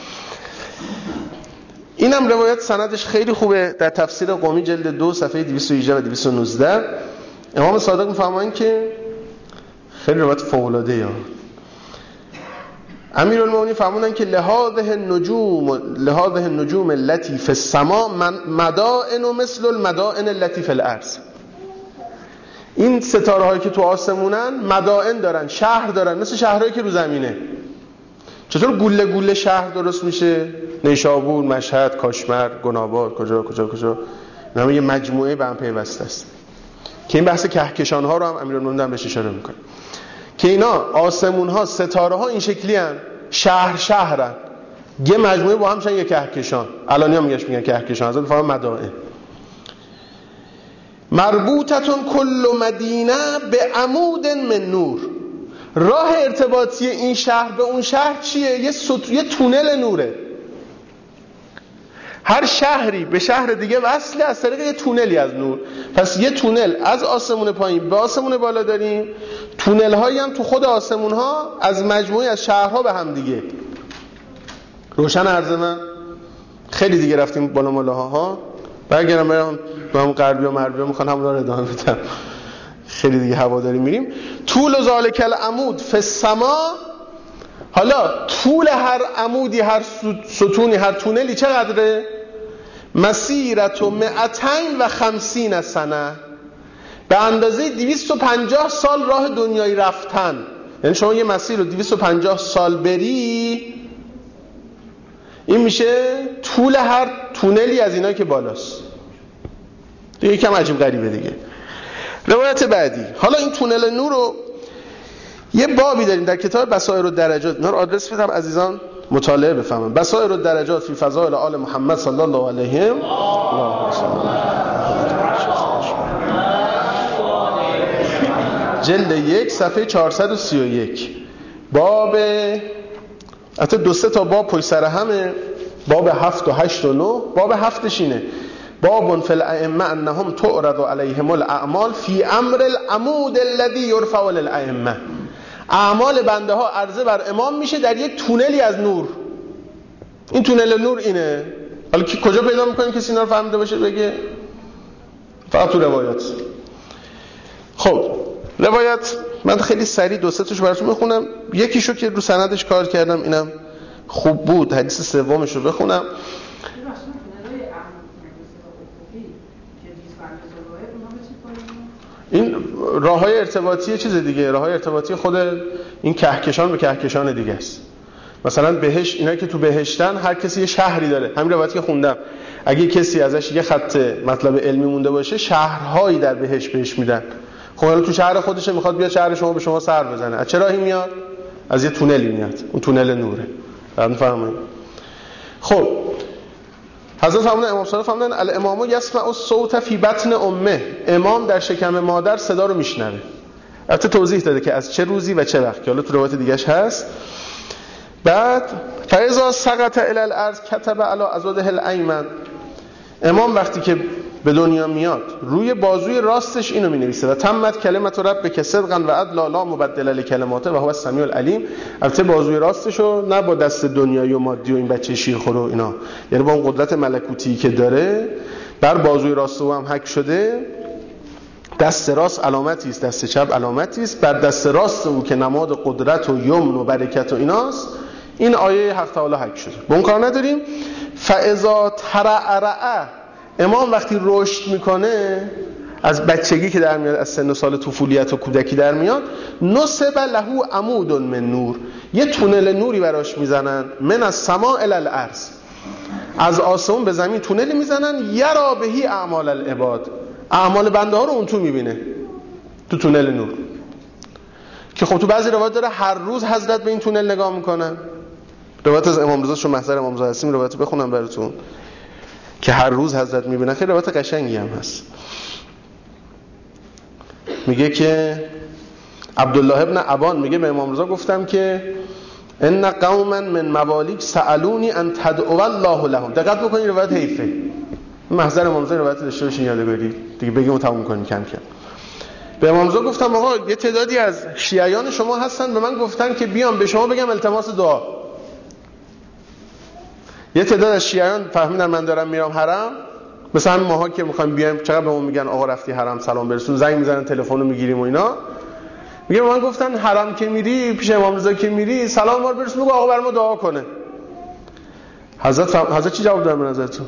اینم روایت سندش خیلی خوبه، در تفسیر قمی جلد 2 صفحه 218 و 219 امام صادق میفرمایند که خیلی روایت فوق العاده ای. امیرالمومنین فرمودن که لهذه النجوم التي في السماء مدائن مثل المدائن التي في الارض. این ستاره هایی که تو آسمونن مدائن دارن، شهر دارن، مثل شهرهایی که رو زمینه. چطور گوله گوله شهر درست میشه؟ نیشابور، مشهد، کاشمر، گناباد، کجا اینا یه مجموعه به هم پیوسته است. که این بحث کهکشان ها رو هم امیرالمومنین هم بهش اشاره میکنه که اینا آسمون ها، ستاره ها این شکلی هن، شهرن، یه مجموعه با هم میشن یه کهکشان. الانی هم میگن کهکشان، حضرت فرمان مدائن. مربوطتون کل مدینه به عمود من نور. راه ارتباطی این شهر به اون شهر چیه؟ یه تونل نوره. هر شهری به شهر دیگه وصله از طریق یه تونلی از نور. پس یه تونل از آسمون پایین به آسمون بالا داریم، تونل هایی هم تو خود آسمون ها از مجموعه از شهرها به هم دیگه. روشن عرض من؟ خیلی دیگه رفتیم بالا ملاها، برگردم با هم غربی و مربی میخوان همون رو ادامه بدم. خیلی دیگه هواداری میریم. طول ذالک العمود فی السما. حالا طول هر عمودی، هر ستونی، هر تونلی چقدره؟ مسیرت 250 سنه، به اندازه 250 سال راه دنیایی رفتن. یعنی شما یه مسیر رو 250 سال بری، این میشه طول هر تونلی از اینا که بالاست. دیگه یکم عجیب غریبه دیگه. روایت بعدی. حالا این تونل نور رو یه بابی داریم در کتاب بصائر الدرجات، اینا رو آدرس بدم عزیزان مطالعه بفهمن. بصائر الدرجات فی فضائل آل محمد صلی الله علیه جلد 1 صفحه 431. باب حتی 2-3 تا باب پشت سر همه، باب 7 و 8 و 9. باب 7ش اینه: باب فی الائمه انهم تعرض علیهم الاعمال فی امر العمود الذی یرفع للائمه. اعمال بنده ها عرضه بر امام میشه در یک تونلی از نور. این تونل نور اینه. حالا کجا پیدا میکنیم کسی اینا رو فهمیده باشه بگه؟ فقط تو روایات. خب روایت من خیلی سریع 2-3 تاشو براتون میخونم. یکیشو که رو سندش کار کردم اینم خوب بود، حدیث سومش رو بخونم. این راههای ارتباطی چیز دیگه، راههای ارتباطی خود این کهکشان به کهکشان دیگه است. مثلا بهشت، اینا که تو بهشتن هر کسی یه شهری داره. همین روایتی که خوندم اگه کسی ازش یه خط مطلب علمی مونده باشه، شهرهایی در بهشت بهش میدن. خب حالا تو شهر خودش میخواد بیاد شهر شما به شما سر بزنه، از چه راهی میاد؟ از یه تونلی میاد. اون تونل نوره. فهمیدین؟ خب حضرت فرمودن، امام صادق فرمودن الامام یسمع الصوت فی بطن امه. امام در شکم مادر صدا رو میشنوه. البته توضیح داده که از چه روزی و چه وقت، که حالا تو روایت دیگه‌اش هست. بعد فاذا سقط الی الارض كتب علی عضده الایمن. امام وقتی که به دنیا میاد روی بازوی راستش اینو مینویسه و تمت کلمت ربک صدقا و عدلا لا مبدل لکلماته و هو السمیع العلیم. البته بازوی راستشو نه با دست دنیایی و مادی و این بچه شیرخور و اینا، یعنی با اون قدرت ملکوتی که داره بر بازوی راست او هم حک شده. دست راست علامتی است، دست چپ علامتی است. بر دست راست او که نماد قدرت و یمن و برکت و ایناست، این آیه حق تعالی حک شده. به اون کار نداریم. فاذا ترعرع، امام وقتی رشد میکنه از بچگی که در میاد، از سن و سال طفولیت و کودکی در میاد، نصب له عمود من نور، یه تونل نوری براش میزنن، من السماء الی الارض، از آسمون به زمین تونلی میزنن، یرا بهی اعمال العباد، اعمال بنده ها رو اون تو میبینه، تو تونل نور. که خب تو بعضی روایت داره هر روز حضرت به این تونل نگاه میکنن. روایت از امام رضا، چون محضر امام رضا هستیم روایت بخونم براتون که هر روز حضرت میبینن. خیلی روایت قشنگی هم هست. میگه که عبدالله ابن ابان میگه به امام رضا گفتم که ان قوما من موالیک سالونی ان تدعو الله لهم. دقت بکنید روایت حیفه، محضر امام رضا روایت داشته باشین یادگاری دیگه، بگیم و تموم کنیم کم کم. به امام رضا گفتم آقا یه تعدادی از شیعیان شما هستن به من گفتن که بیام به شما بگم التماس دعا. یه تعداد از شیعیان فهمیدن من دارم میرم حرم، مثلا همین ماها که میخوایم بیایم چقدر به ما میگن آقا رفتی حرم سلام برسون، زنگ میزنن تلفن رو میگیریم و اینا. میگه من گفتن حرم که میری پیش امام رضا که میری سلام ما برسون، بگو آقا برام ما دعا کنه. حضرت چی جواب دادن به نظرتون؟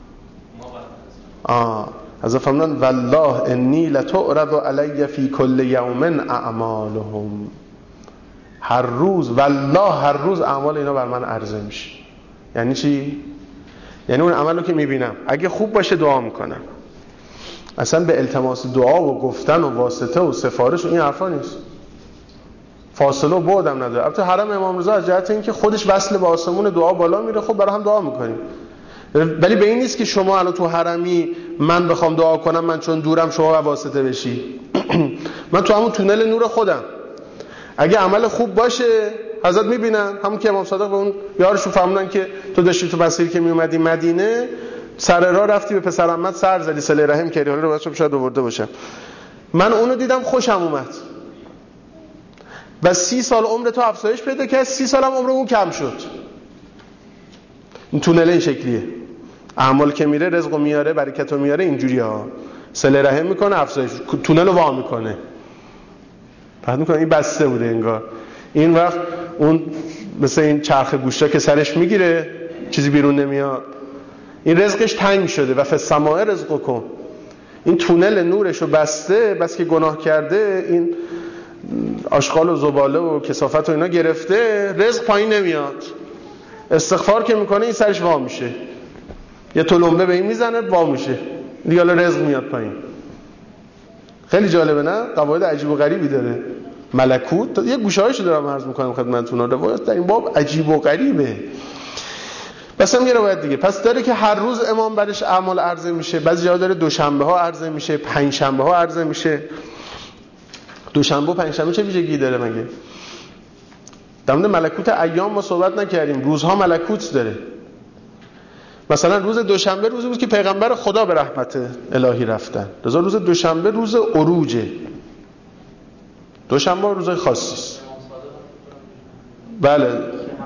حضرت فرمودن والله انی لتعرض علی فی کل یوم اعمالهم. هر روز، والله هر روز اعمال اینا بر من عرضه میشه. یعنی چی؟ یعنی اون عملو که میبینم اگه خوب باشه دعا میکنم، اصلا به التماس دعا و گفتن و واسطه و سفارش و این حرفا نیست، فاصله و بعدم نداره. البته حرم امام رضا از جهت اینکه خودش وصل به آسمون دعا بالا میره، خب برای هم دعا میکنیم، ولی به این نیست که شما الان تو حرمی من بخوام دعا کنم، من چون دورم شما واسطه بشی. من تو همون تونل نور خودم، اگه عمل خوب باشه حضرت میبینن. همون که امام صادق به اون یارشون فرمودن که تو داشتی تو مسیر که میومدی مدینه، سر راه رفتی به پسر عمت سر زدی، صله رحم کردی، حالا روایتش شاید آورده باشم، من اونو دیدم خوشم اومد و 30 سال عمر تو افزایش پیدا کرد، 30 سال هم عمر اون کم شد. این تونل این شکلیه، اعمال که میره رزقو میاره، برکتو میاره، اینجوریه، صله رحم میکنه، افزایش تونل رو وا میکنه. فهمت میکنه این بسته بوده انگار. این وقت اون مثل این چرخ گوشتا که سرش میگیره چیزی بیرون نمیاد، این رزقش تنگ شده و فی السماء رزقکم. این تونل نورشو بسته، بس که گناه کرده، این آشغال و زباله و کثافت و اینا گرفته، رزق پایین نمیاد. استغفار که میکنه این سرش وا میشه، یه تلمبه به این میزنه وا میشه دیگه، حالا رزق میاد پایین. خیلی جالبه نه؟ قواعد عجیب و غریبی داره ملکوت. یه گوشه‌هاشو دارم عرض میکنم خدمتتون، روایت در این باب عجیب و غریبه. بس هم یه روایت دیگه پس داره که هر روز امام برش اعمال عرضه میشه. بعضی جا داره دوشنبه ها عرضه میشه، پنجشنبه ها عرضه میشه. دوشنبه و پنجشنبه چه ویژگی داره مگه؟ در مورد ملکوت ایام ما صحبت نکردیم، روزها ملکوت داره. مثلا روز دوشنبه روزی بود که پیغمبر خدا به رحمت الهی رفتن. روز دوشنبه روز عروجه. دوشنبه روزای خاصی است. بله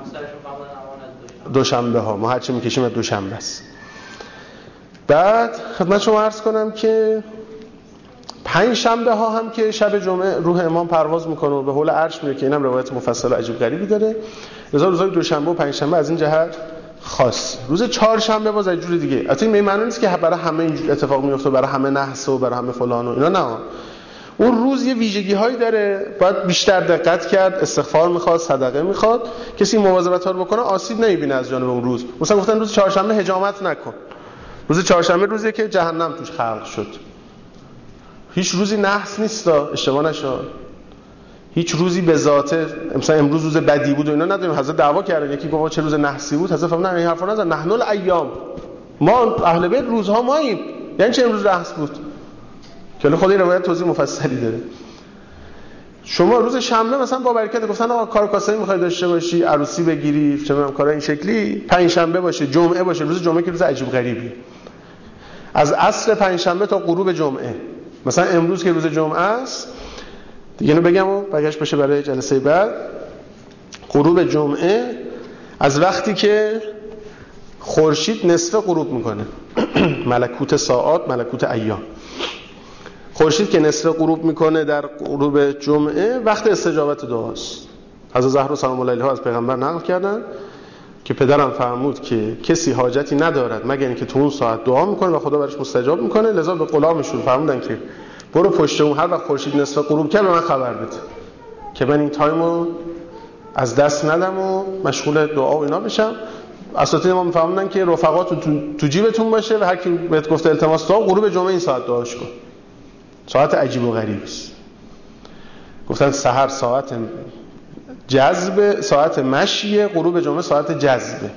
دوشنبه ها ما هرچی میکشیم از دوشنبه است. بعد خدمت شما عرض کنم که 5 شنبه ها هم که شب جمعه روح امام پرواز میکنه و به حول عرش میره، که اینم روایت مفصل عجیب غریبی داره. روزای دوشنبه و 5 شنبه از این جهت خاص. روز 4 شنبه باز یه جور دیگه. البته این معنی نیست که برای همه اینجور اتفاق میفته، برای همه نحس و برای همه فلان و اینا، نه. اون روز یه ویژگی هایی داره، باید بیشتر دقت کرد، استغفار میخواد، صدقه میخواد. کسی مواظبت ها رو بکنه آسیب نمیبینه از جانب اون روز. مثلا گفتن روز چهارشنبه حجامت نکن. روز چهارشنبه روزیه که جهنم توش خلق شد. هیچ روزی نحس نیست، اشتباه نشه. هیچ روزی به ذاته مثلا امروز روز بدی بود و اینا نداریم. حضرت دعوا کردن، یکی گفت چه روز نحسی بود، حضرت فرمودن این حرفا نزن، نحن الایام، ما اهل بیت روزها ماییم. یعنی چه امروز نحس بود؟ که خود این روایت توضیح مفصلی داره. شما روز شنبه مثلا با برکت گفتن آقا کار کاسبی می‌خوای داشته باشی، عروسی بگیری، چه می‌دونم کارا این شکلی، 5 شنبه باشه، جمعه باشه. روز جمعه که روز عجیب غریبی. از عصر پنجشنبه تا غروب جمعه. مثلا امروز که روز جمعه است دیگه اینو بگم و بگش بشه برای جلسه بعد. غروب جمعه از وقتی که خورشید نصف غروب میکنه ملکوت ساعات، ملکوت ایام. خورشید که نصف غروب میکنه در غروب جمعه وقت استجابت دعاست. حضرت زهرا سلام الله علیها از پیغمبر نقل کردن که پدرم فرمود که کسی حاجتی ندارد مگر اینکه تو اون ساعت دعا میکنه و خدا براش مستجاب میکنه. لذا به غلامشون فرمودن که برو پشت اون هر وقت خورشید نصف غروب کرد به من خبر بده که من این تایمو از دست ندم و مشغول دعا و اینا بشم. اساتید ما میفهموندن که رفقاتون تو جیبتون باشه و هر کی بهت گفته التماس دعا غروب جمعه این ساعت دعاش کن. ساعت عجیب و غریبی است. گفتن سحر ساعت جذب، ساعت مشی، غروب جمعه ساعت جذبه.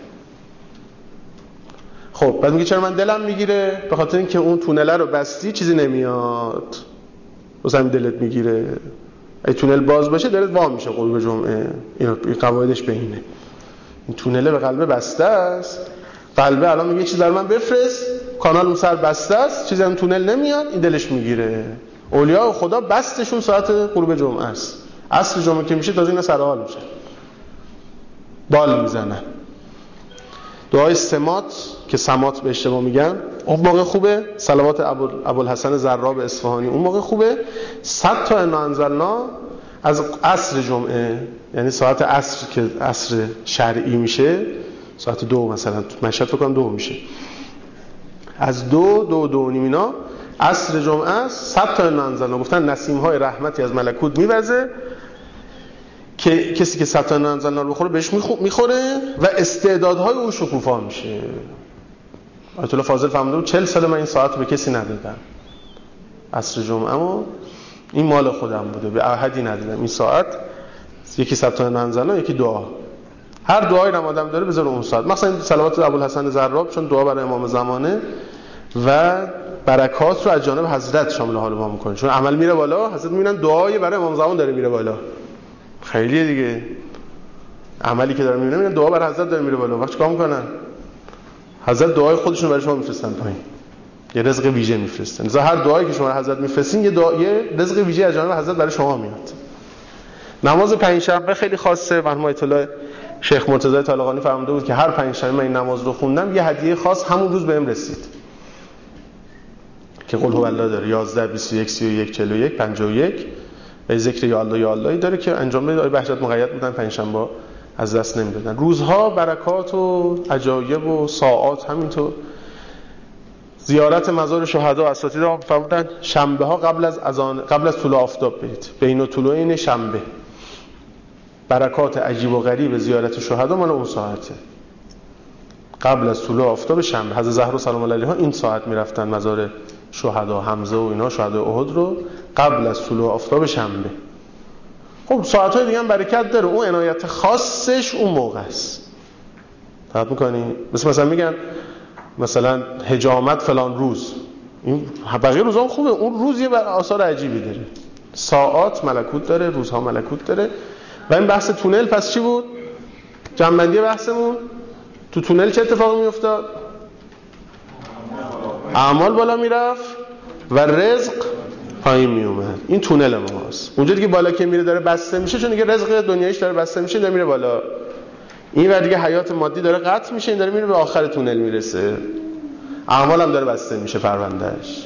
خب بعد میگه چرا من دلم میگیره؟ به خاطر اینکه اون تونله رو بستی چیزی نمیاد. واسه همین دلت میگیره. اگه تونل باز باشه دلت وا میشه غروب جمعه. این قواعدش به اینه. این تونله به قلبه بسته است. قلبه الان میگه چیز در من بفرست، کانال اون سر بسته است، چیزی از تونل نمیاد، این دلش میگیره. اولیاء خدا بستشون ساعت غروب جمعه است. عصر جمعه که میشه تازه اینا سر حال میشه. بال میزنن. دعای سمات که سمات به اشتباه میگن اون موقع خوبه. صلوات ابوالحسن زراب اصفهانی اون موقع خوبه. 100 تا انا انزلنا از عصر جمعه، یعنی ساعت عصر که عصر شرعی میشه، ساعت 2 مثلا مشهد فکر کنم 2 میشه، از 2 اینا عصر جمعه است. 100 تا انا انزلنا گفتن نسیم‌های رحمتی از ملکوت میوزه که کسی که 100 تا انا انزلنا رو بخوره بهش میخوره و استعدادهای او شکوفا میشه. آیت الله فاضل فرموده بود 40 سال من این ساعت به کسی ندادم. عصر جمعه اما این مال خودم بوده، به احدی ندادم. این ساعت یکی 100 تا انا انزلنا، یکی دعا. هر دعایی هم آدم داره بذاره اون ساعت. مثلا صلوات ابوالحسن زراب چون دعا برای امام زمانه و برکات رو از جانب حضرت شامل حال ما میکنه، چون عمل میره بالا، حضرت میبینن دعای برای امام زمان داره میره بالا. خیلیه دیگه عملی که داره میبینن میبینن دعا برای حضرت داره میره بالا. وقت چیکار میکنن؟ حضرت دعای خودشون برای شما میفرستن پایین، یه رزق ویژه میفرستن. مثلا هر دعایی که شما حضرت میفرستین یه رزق ویژه از جانب حضرت برای شما میاد. نماز پنجشنبه خیلی خاصه. مرحوم آیت الله شیخ مرتضی طالقانی فرموده بود که هر پنجشنبه من این نماز رو خوندم یه هدیه خاص همون روز بهم رسید که قل هو الله داره 11 21 31 41 51 و ذکر یا الله یا اللهی داره که انجام بده. بهجت مقید بودن پنجشنبه از دست نمیدادن. روزها برکات و عجایب و ساعات همینطور. زیارت مزار شهدا اساتید ما فرمودن شنبه ها قبل از طلوع آفتاب برید، بین طلوعین شنبه. برکات عجیب و غریب زیارت شهدا مال اون ساعته، قبل از طلوع آفتاب شنبه. حضرت زهرا سلام الله علیها این ساعت میرفتن مزار شهدا، حمزه و اینا شهدای احد رو قبل از طلوع آفتاب شنبه. خب ساعت‌های دیگه هم برکت داره، اون عنایت خاصش اون موقع است. تعریف می‌کنی؟ مثلا میگن مثلا حجامت فلان روز، این بقیه روزا خوبه، اون روز یه آثار عجیبی داره. ساعات ملکوت داره، روزها ملکوت داره. و این بحث تونل پس چی بود؟ جنبندی بحثمون تو تونل چه اتفاقی میافتاد؟ اعمال بالا میرفت و رزق پایین می اومد. این تونل ماست. اونجوری که بالا که میره داره بسته میشه، چون دیگه رزق دنیاییش داره بسته میشه، داره میره بالا. این ور دیگه حیات مادی داره قطع میشه، این داره میره به آخر تونل میرسه. اعمال هم داره بسته میشه پروندهش.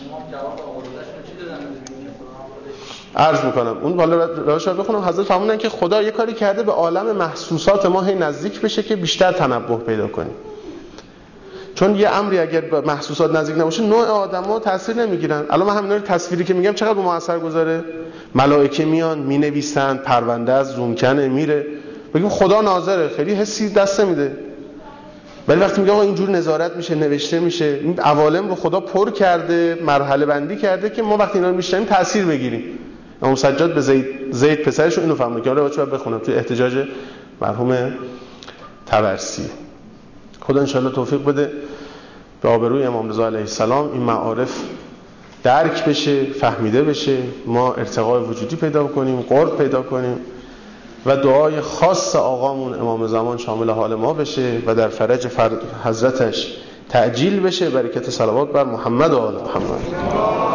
عرض میکنم اون بالا راهش رو بخونم. حضرت فرمودن که خدا یه کاری کرده به عالم محسوسات ما هی نزدیک بشه که بیشتر تنبه پیدا کنیم. چون یه امری اگر به محسوسات نزدیک نباشه نوع آدما تاثیر نمیگیرن. الان من همینا رو تصویری که میگم چقدر به ما اثر گذاره؟ ملائکه میان مینویسن، پرونده از زومکنه میره، بگیم خدا ناظره، خیلی حسی دست نمیده. ولی وقتی میگه آقا اینجور نظارت میشه، نوشته میشه، این عوالم رو خدا پر کرده، مرحله بندی کرده که ما وقتی اینا رو میشنیم تاثیر بگیریم. امام سجاد به زید پسرش اینو فهمید که آره بچه‌ها بخونم تو احتجاج مرحوم طبرسی. خدا ان شاءالله توفیق بده به آبروی امام رضا علیه السلام این معارف درک بشه، فهمیده بشه، ما ارتقای وجودی پیدا کنیم، قرب پیدا کنیم و دعای خاص آقامون امام زمان شامل حال ما بشه و در فرج حضرتش تعجیل بشه. برکت صلوات بر محمد و آل محمد.